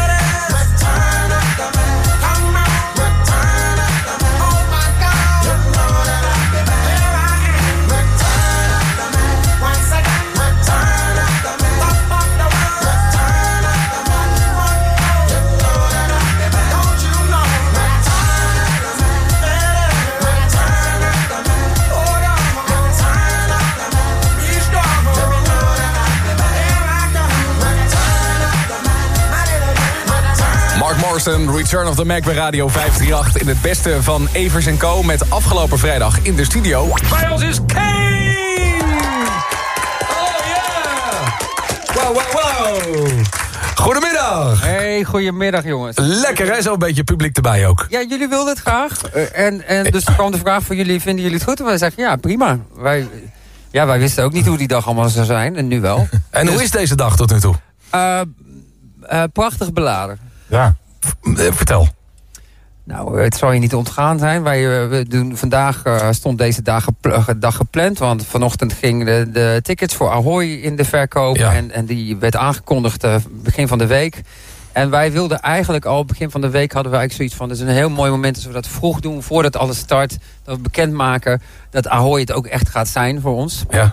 Return of the man. Come on. Return of the man. Oh my God. You know that I'll be back. Here I am. Return of the man. Once again. Return of the man. Top of the world. Return of the man. You know that I'll be back. Don't you know? Return of the man. Return of the man. Hold on. Return of the man. Be strong. You know that I'll be back. Here I go. Return of the man. My little girl. Return. Mark Morrison, Return of the Mac bij Radio vijfhonderdachtendertig... in het beste van Evers en Co. met afgelopen vrijdag in de studio. Bij ons is Kane! Oh yeah! Wow, wow, wow! Goedemiddag! Hey, goedemiddag jongens. Lekker hè, zo'n beetje publiek erbij ook. Ja, jullie wilden het graag. Uh, en, en dus kwam de vraag voor jullie, vinden jullie het goed? En wij zeggen, ja, prima. Wij, ja, wij wisten ook niet hoe die dag allemaal zou zijn. En nu wel. En hoe is deze dag tot nu toe? Uh, uh, prachtig beladen. Ja, vertel. Nou, het zal je niet ontgaan zijn. Wij uh, we doen, vandaag uh, stond deze dag, gepl- dag gepland. Want vanochtend gingen de, de tickets voor Ahoy in de verkoop. Ja. En, en die werd aangekondigd uh, begin van de week. En wij wilden eigenlijk al begin van de week hadden we eigenlijk zoiets van... het is een heel mooi moment als we dat vroeg doen, voordat alles start. Dat we bekendmaken dat Ahoy het ook echt gaat zijn voor ons. Ja.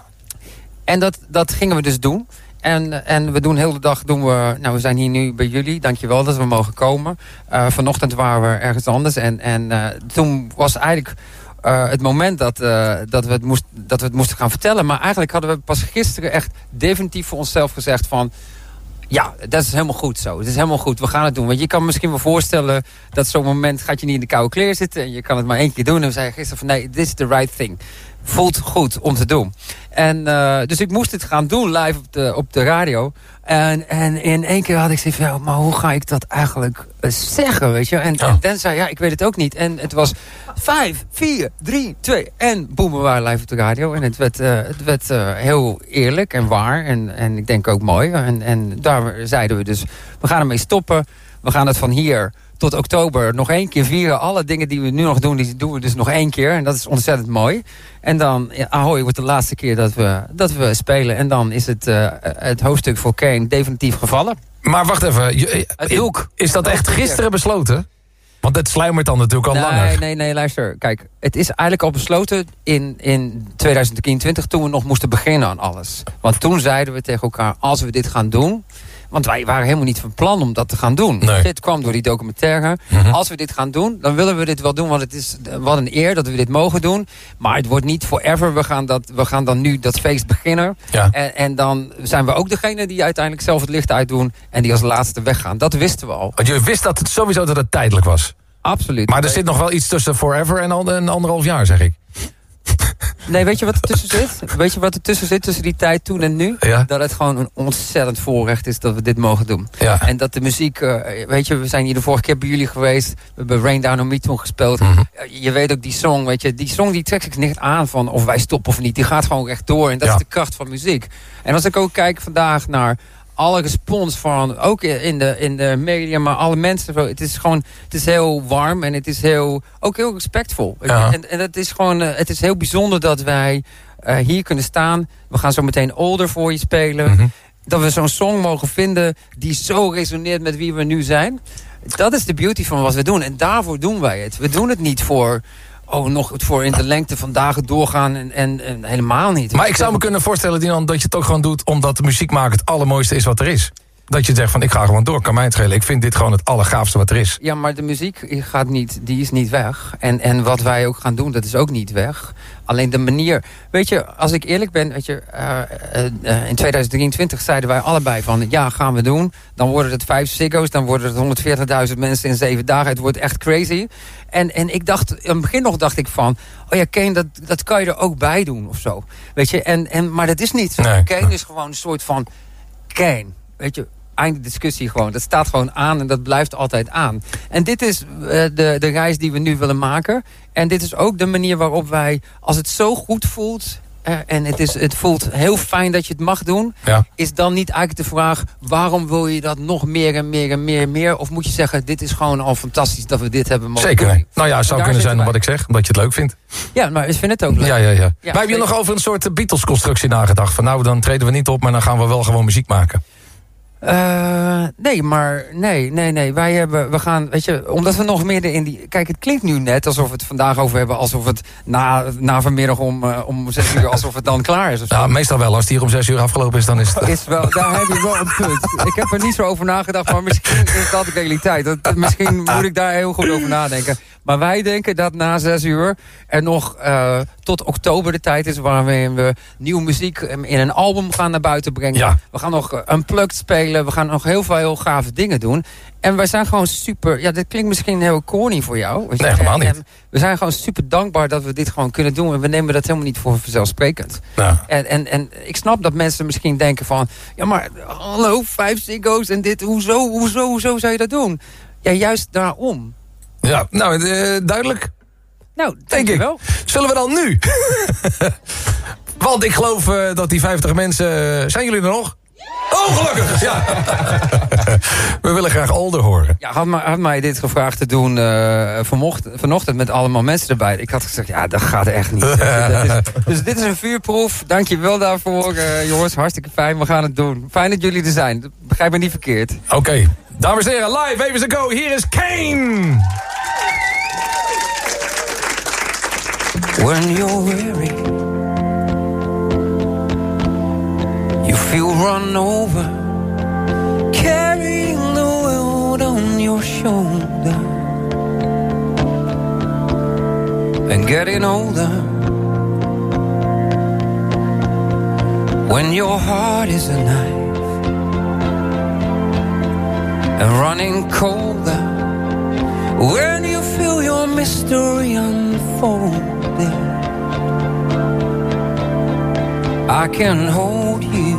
En dat, dat gingen we dus doen. En, en we doen de hele dag, doen we, nou we zijn hier nu bij jullie, dankjewel dat we mogen komen. Uh, vanochtend waren we ergens anders en, en uh, toen was eigenlijk uh, het moment dat, uh, dat, we het moest, dat we het moesten gaan vertellen. Maar eigenlijk hadden we pas gisteren echt definitief voor onszelf gezegd van... ja, dat is helemaal goed zo. Het is helemaal goed, we gaan het doen. Want je kan me misschien wel voorstellen dat zo'n moment gaat je niet in de koude kleren zitten... en je kan het maar één keer doen. En we zeiden gisteren van nee, this is the right thing. Voelt goed om te doen. En uh, dus ik moest het gaan doen live op de, op de radio. En, en in één keer had ik zoiets van, ja, maar hoe ga ik dat eigenlijk uh, zeggen, weet je? En, ja. en Dan zei ja, ik weet het ook niet. En het was vijf, vier, drie, twee... en boem, we waren live op de radio. En het werd, uh, het werd uh, heel eerlijk en waar. En, en ik denk ook mooi. En, en daar zeiden we dus, we gaan ermee stoppen. We gaan het van hier tot oktober nog één keer vieren. Alle dingen die we nu nog doen, die doen we dus nog één keer. En dat is ontzettend mooi. En dan, ja, Ahoy wordt de laatste keer dat we, dat we spelen. En dan is het, uh, het hoofdstuk voor Kane definitief gevallen. Maar wacht even, je, hoek. Is dat echt gisteren besloten? Want het sluimert dan natuurlijk al nee, langer. Nee, nee, nee, luister. Kijk, het is eigenlijk al besloten in, in tweeduizend eenentwintig... toen we nog moesten beginnen aan alles. Want toen zeiden we tegen elkaar, als we dit gaan doen... want wij waren helemaal niet van plan om dat te gaan doen. Nee. Dit kwam door die documentaire. Mm-hmm. Als we dit gaan doen, dan willen we dit wel doen... want het is wat een eer dat we dit mogen doen. Maar het wordt niet forever. We gaan, dat, we gaan dan nu dat feest beginnen. Ja. En, en dan zijn we ook degene die uiteindelijk zelf het licht uitdoen... en die als laatste weggaan. Dat wisten we al. Want je wist dat het sowieso dat het tijdelijk was. Absoluut. Maar er zit nog wel iets tussen forever en een anderhalf jaar, zeg ik. Nee, weet je wat er tussen zit? Weet je wat er tussen zit, tussen die tijd toen en nu? Ja. Dat het gewoon een ontzettend voorrecht is dat we dit mogen doen. Ja. En dat de muziek, uh, weet je, we zijn hier de vorige keer bij jullie geweest. We hebben Rain Down On Me toen gespeeld. Mm-hmm. Uh, je weet ook die song, weet je, die song die trekt zich niet aan van of wij stoppen of niet. Die gaat gewoon rechtdoor en dat Ja. is de kracht van muziek. En als ik ook kijk vandaag naar alle respons van, ook in de, in de media, maar alle mensen. Het is gewoon, het is heel warm en het is heel, ook heel respectvol. Ja. En, en het is gewoon, uh, het is heel bijzonder dat wij uh, hier kunnen staan. We gaan zo meteen Older voor je spelen. Mm-hmm. Dat we zo'n song mogen vinden die zo resoneert met wie we nu zijn. Dat is de beauty van wat we doen. En daarvoor doen wij het. We doen het niet voor, oh, nog voor in de lengte van dagen doorgaan en, en, en helemaal niet. Maar ik zou me kunnen voorstellen, Dinan, dat je het ook gewoon doet omdat de muziek maken het allermooiste is wat er is. Dat je zegt van, ik ga gewoon door, kan mij het schelen. Ik vind dit gewoon het allergaafste wat er is. Ja, maar de muziek gaat niet, die is niet weg. En, en wat wij ook gaan doen, dat is ook niet weg. Alleen de manier. Weet je, als ik eerlijk ben, weet je, uh, uh, uh, in tweeduizend drieëntwintig zeiden wij allebei van, ja, gaan we doen. Dan worden het vijf Ziggo's, dan worden het honderdveertigduizend mensen in zeven dagen. Het wordt echt crazy. En, en ik dacht, in het begin nog dacht ik van, oh ja, Kane, dat, dat kan je er ook bij doen of zo. Weet je, en, en, maar dat is niet zo. Nee. Kane is gewoon een soort van Kane. Weet je, einde discussie gewoon. Dat staat gewoon aan en dat blijft altijd aan. En dit is uh, de, de reis die we nu willen maken. En dit is ook de manier waarop wij, als het zo goed voelt, uh, en het, is, het voelt heel fijn dat je het mag doen, Ja. is dan niet eigenlijk de vraag, waarom wil je dat nog meer en meer en meer en meer? Of moet je zeggen, dit is gewoon al fantastisch dat we dit hebben mogen Zeker. doen. Nou ja, het zou Daar kunnen zijn zitten wat ik zeg, omdat je het leuk vindt. Ja, maar ik vind het ook leuk. Ja, ja, ja. Ja, Wij hebben hier zeker. nog over een soort Beatles-constructie nagedacht. Van nou, dan treden we niet op, maar dan gaan we wel gewoon muziek maken. Uh, nee, maar nee, nee, nee. Wij hebben, we gaan, weet je, omdat we nog midden in die. Kijk, het klinkt nu net alsof we het vandaag over hebben, alsof het na, na vanmiddag om, uh, om zes uur, alsof het dan klaar is. Of zo. Ja, meestal wel. Als het hier om zes uur afgelopen is, dan is het... Is wel, daar heb je wel een punt. Ik heb er niet zo over nagedacht, maar misschien is dat de realiteit. Dat, misschien moet ik daar heel goed over nadenken. Maar wij denken dat na zes uur er nog uh, tot oktober de tijd is waarin we nieuwe muziek in een album gaan naar buiten brengen. Ja. We gaan nog Unplugged spelen. We gaan nog heel veel heel gave dingen doen. En wij zijn gewoon super. Ja, dit klinkt misschien heel corny voor jou. Nee, helemaal niet. En we zijn gewoon super dankbaar dat we dit gewoon kunnen doen. En we nemen dat helemaal niet voor vanzelfsprekend. Ja. En, en, en ik snap dat mensen misschien denken van, ja, maar hallo, vijf Ziggo's en dit. Hoezo, hoezo, hoezo zou je dat doen? Ja, juist daarom. Ja, nou, uh, duidelijk. Nou, denk ik wel. Zullen we dan nu? Want ik geloof uh, dat die vijftig mensen... Uh, zijn jullie er nog? Oh, gelukkig! Ja. We willen graag Older horen. Ja, had, mij, had mij dit gevraagd te doen uh, vanochtend, vanochtend met allemaal mensen erbij. Ik had gezegd, ja, dat gaat echt niet. dat is, dus dit is een vuurproef. Dank je wel daarvoor, uh, jongens. Hartstikke fijn, we gaan het doen. Fijn dat jullie er zijn. Begrijp me niet verkeerd. Oké. Okay. Dames en heren, live, even go. Hier is Kane! When you're weary, you feel run over, carrying the world on your shoulder, and getting older. When your heart is a knife and running colder, when you feel your mystery unfold, I can hold you.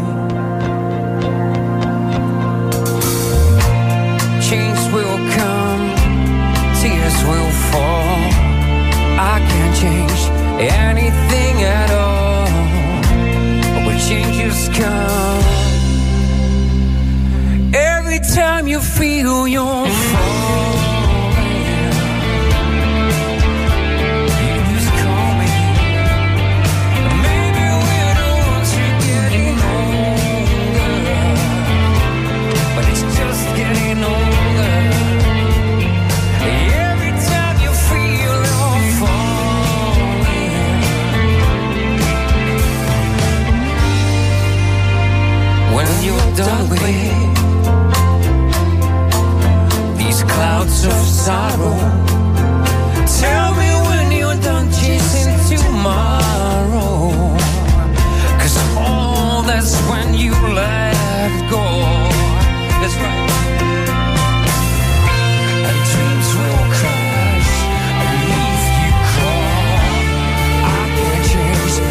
Change will come, tears will fall. I can't change anything at all, but changes come every time you feel your fall. Done with these clouds of sorrow, tell me when you're done chasing tomorrow, 'cause all that's when you let go. That's right. And dreams will crash and leave you crawl. I can't change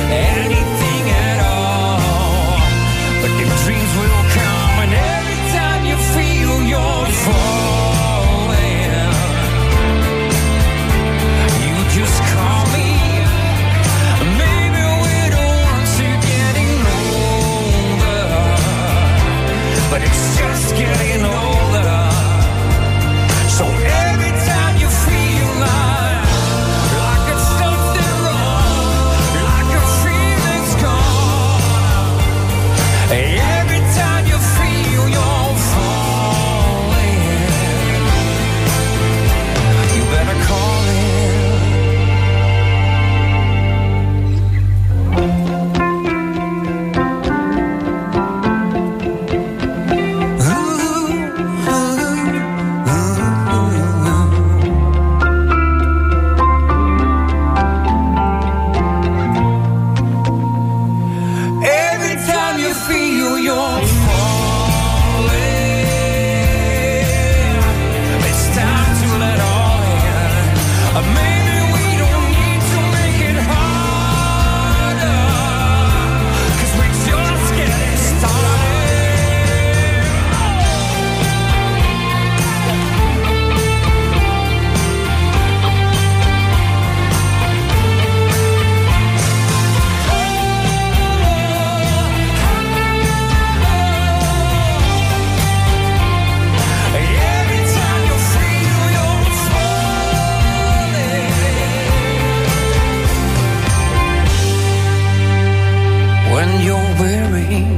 when you're weary.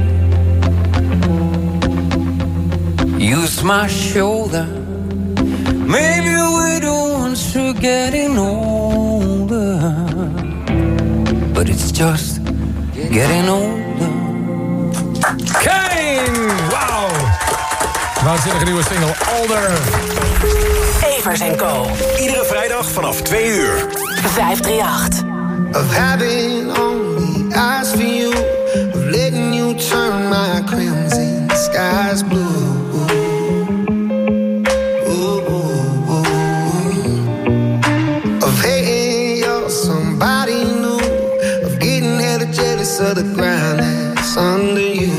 Use my shoulder. Maybe we're the ones who are getting older, but it's just getting older. Kane! Wauw! Waanzinnige nieuwe single, Older. Evers en Co. Iedere vrijdag vanaf twee uur. vijfhonderdachtendertig. Of having only eyes for you, of letting you turn my crimson skies blue. Ooh, ooh, ooh. Of hating you're somebody new, of getting hella jealous of the ground that's under you.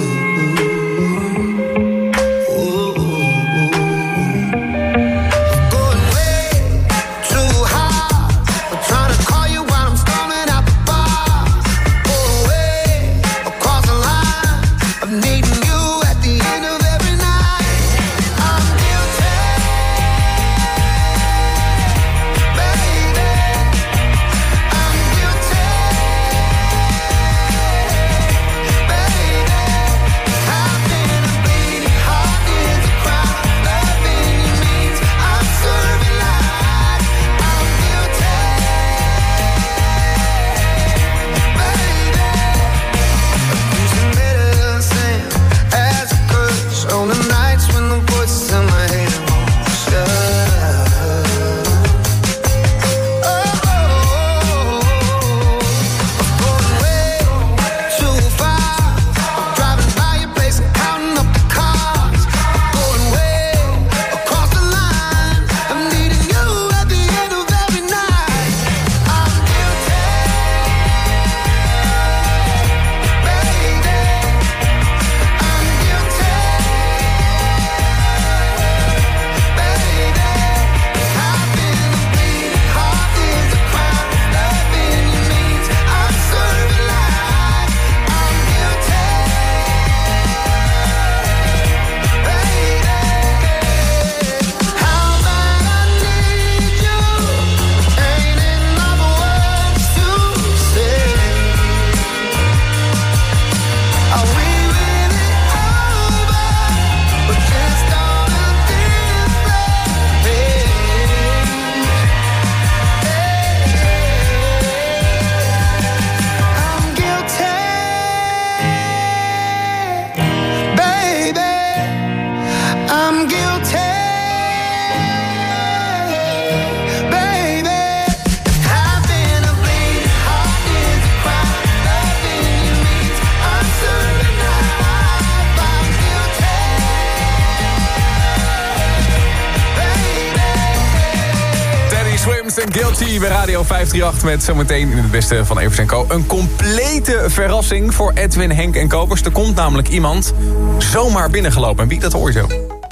Guilty bij Radio vijfhonderdachtendertig met zometeen in het beste van Evers en Co. Een complete verrassing voor Edwin, Henk en Kopers. Er komt namelijk iemand zomaar binnengelopen. En wie, dat hoor je zo.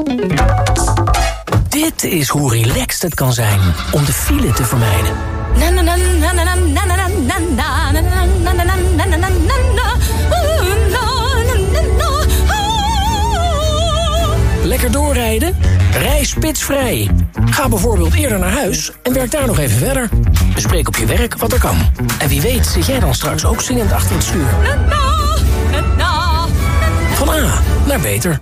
Dit is hoe relaxed het kan zijn om de file te vermijden. Lekker doorrijden? Rij spitsvrij. Ga bijvoorbeeld eerder naar huis en werk daar nog even verder. Bespreek op je werk wat er kan. En wie weet zit jij dan straks ook zingend achter het stuur. Van A naar beter.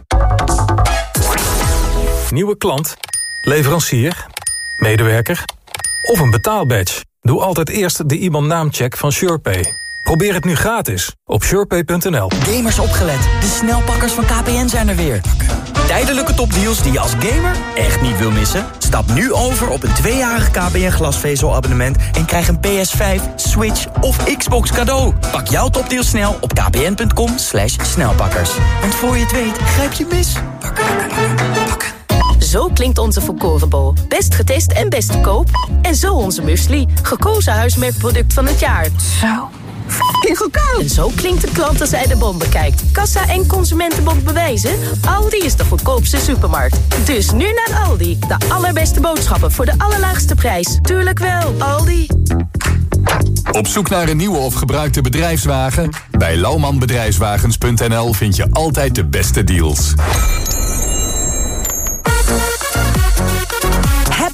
Nieuwe klant, leverancier, medewerker of een betaalbadge? Doe altijd eerst de I B A N-naamcheck van SurePay. Probeer het nu gratis op surepay punt n l. Gamers opgelet, de snelpakkers van K P N zijn er weer. Tijdelijke topdeals die je als gamer echt niet wil missen? Stap nu over op een tweejarig K P N glasvezelabonnement en krijg een P S vijf, Switch of Xbox cadeau. Pak jouw topdeal snel op kpn punt com slash snelpakkers. Want voor je het weet, grijp je mis. Zo klinkt onze volkorenbol. Best getest en best te koop. En zo onze muesli. Gekozen huismerkproduct van het jaar. Zo f***ing goedkoop. En zo klinkt het klant als hij de bon bekijkt. Kassa en Consumentenbond bewijzen. Aldi is de goedkoopste supermarkt. Dus nu naar Aldi. De allerbeste boodschappen voor de allerlaagste prijs. Tuurlijk wel, Aldi. Op zoek naar een nieuwe of gebruikte bedrijfswagen? Bij lauwman bedrijfswagens punt n l vind je altijd de beste deals. Happy House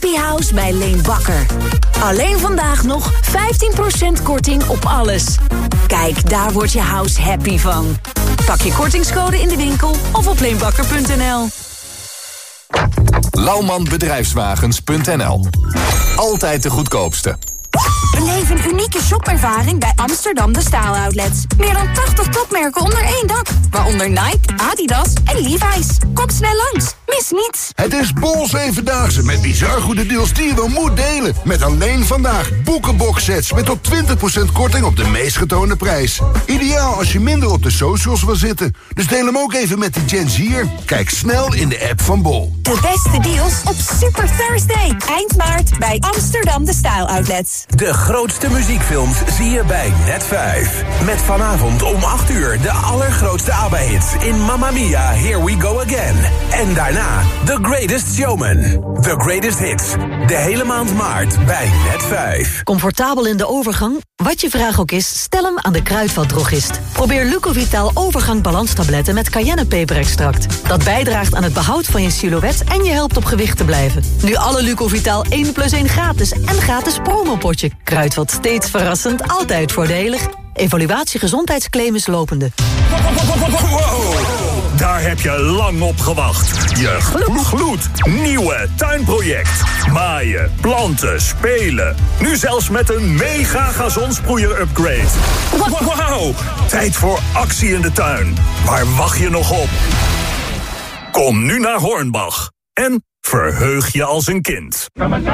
house bij Leen Bakker. Alleen vandaag nog vijftien procent korting op alles. Kijk, daar wordt je house happy van. Pak je kortingscode in de winkel of op leenbakker punt n l. Lauwman Bedrijfswagens punt n l. Altijd de goedkoopste. Beleef een unieke shopervaring bij Amsterdam De Staal Outlets. Meer dan tachtig topmerken onder één dak. Waaronder Nike, Adidas en Levi's. Kom snel langs. Mis niets. Het is Bol Zevendaagse met bizar goede deals die je wel moet delen. Met alleen vandaag boekenboxsets met tot twintig procent korting op de meest getoonde prijs. Ideaal als je minder op de socials wil zitten. Dus deel hem ook even met die Gen Z'er. Kijk snel in de app van Bol. De beste deals op Super Thursday. Eind maart bij Amsterdam De Staal Outlets. De grootste muziekfilms zie je bij Net vijf. Met vanavond om acht uur de allergrootste ABBA-hits in Mamma Mia, Here We Go Again. En daarna The Greatest Showman. The Greatest Hits. De hele maand maart bij Net vijf. Comfortabel in de overgang? Wat je vraag ook is, stel hem aan de Kruidvatdrogist. Probeer Lucovital overgang balanstabletten met cayennepeperextract. Dat bijdraagt aan het behoud van je silhouet en je helpt op gewicht te blijven. Nu alle Lucovital één plus één gratis en gratis promopotje. Kruidvat steeds verrassend, altijd voordelig. Evaluatie gezondheidsclaim is lopende. Wow, daar heb je lang op gewacht. Je glo- gloed nieuwe tuinproject. Maaien, planten, spelen. Nu zelfs met een mega gazonsproeier upgrade. Wauw, tijd voor actie in de tuin. Waar wacht je nog op? Kom nu naar Hornbach en verheug je als een kind.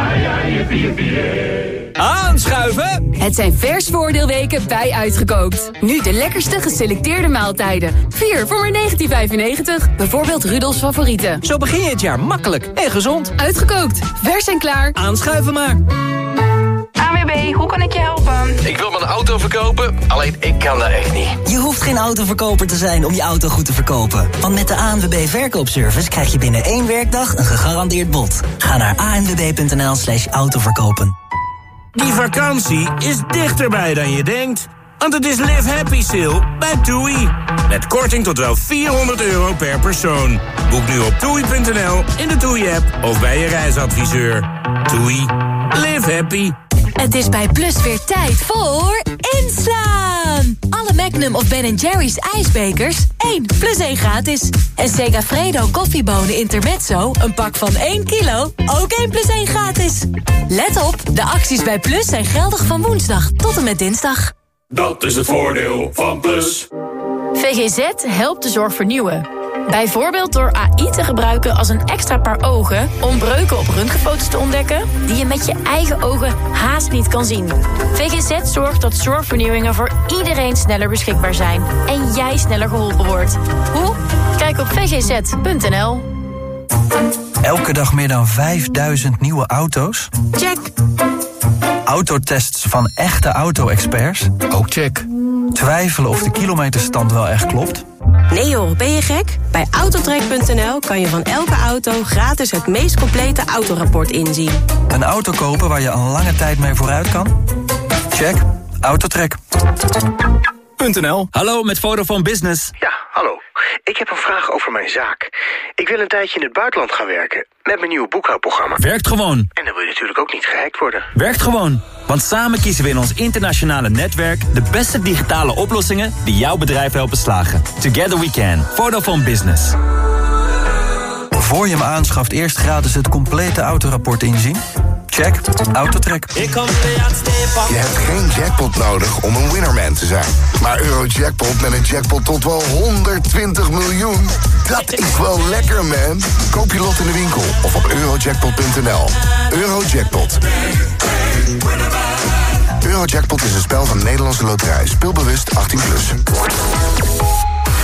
Aanschuiven! Het zijn vers voordeelweken bij Uitgekookt. Nu de lekkerste geselecteerde maaltijden. Vier voor maar negentien vijfennegentig. Bijvoorbeeld Rudolfs favorieten. Zo begin je het jaar makkelijk en gezond. Uitgekookt. Vers en klaar. Aanschuiven maar. A N W B, hoe kan ik je helpen? Ik wil mijn auto verkopen, alleen ik kan dat echt niet. Je hoeft geen autoverkoper te zijn om je auto goed te verkopen. Want met de A N W B Verkoopservice krijg je binnen één werkdag een gegarandeerd bod. Ga naar a n w b punt n l slash autoverkopen. Die vakantie is dichterbij dan je denkt. Want het is Live Happy Sale bij TUI. Met korting tot wel vierhonderd euro per persoon. Boek nu op toei punt n l, in de TUI-app of bij je reisadviseur. TUI. Live happy. Het is bij Plus weer tijd voor inslaan. Alle Magnum of Ben en Jerry's ijsbekers één plus één gratis. En Segafredo koffiebonen Intermezzo, een pak van één kilo, ook één plus één gratis. Let op, de acties bij Plus zijn geldig van woensdag tot en met dinsdag. Dat is het voordeel van Plus. V G Z helpt de zorg vernieuwen. Bijvoorbeeld door A I te gebruiken als een extra paar ogen om breuken op röntgenfoto's te ontdekken die je met je eigen ogen haast niet kan zien. V G Z zorgt dat zorgvernieuwingen voor iedereen sneller beschikbaar zijn en jij sneller geholpen wordt. Hoe? Kijk op v g z punt n l. Elke dag meer dan vijfduizend nieuwe auto's? Check. Autotests van echte auto-experts? Ook check. Twijfelen of de kilometerstand wel echt klopt? Nee joh, ben je gek? Bij autotrack punt n l kan je van elke auto gratis het meest complete autorapport inzien. Een auto kopen waar je een lange tijd mee vooruit kan? Check. Autotrack. .nl. Hallo, met Vodafone Business. Ja, hallo. Ik heb een vraag over mijn zaak. Ik wil een tijdje in het buitenland gaan werken met mijn nieuwe boekhoudprogramma. Werkt gewoon. En dan wil je natuurlijk ook niet gehackt worden. Werkt gewoon. Want samen kiezen we in ons internationale netwerk de beste digitale oplossingen die jouw bedrijf helpen slagen. Together we can. Vodafone Business. Voor je hem aanschaft eerst gratis het complete autorapport inzien? Check. Autotrack. Je hebt geen jackpot nodig om een winnerman te zijn. Maar Eurojackpot met een jackpot tot wel honderdtwintig miljoen. Dat is wel lekker, man. Koop je lot in de winkel of op eurojackpot punt n l. Eurojackpot. Eurojackpot is een spel van Nederlandse Loterij. Speelbewust achttien plus.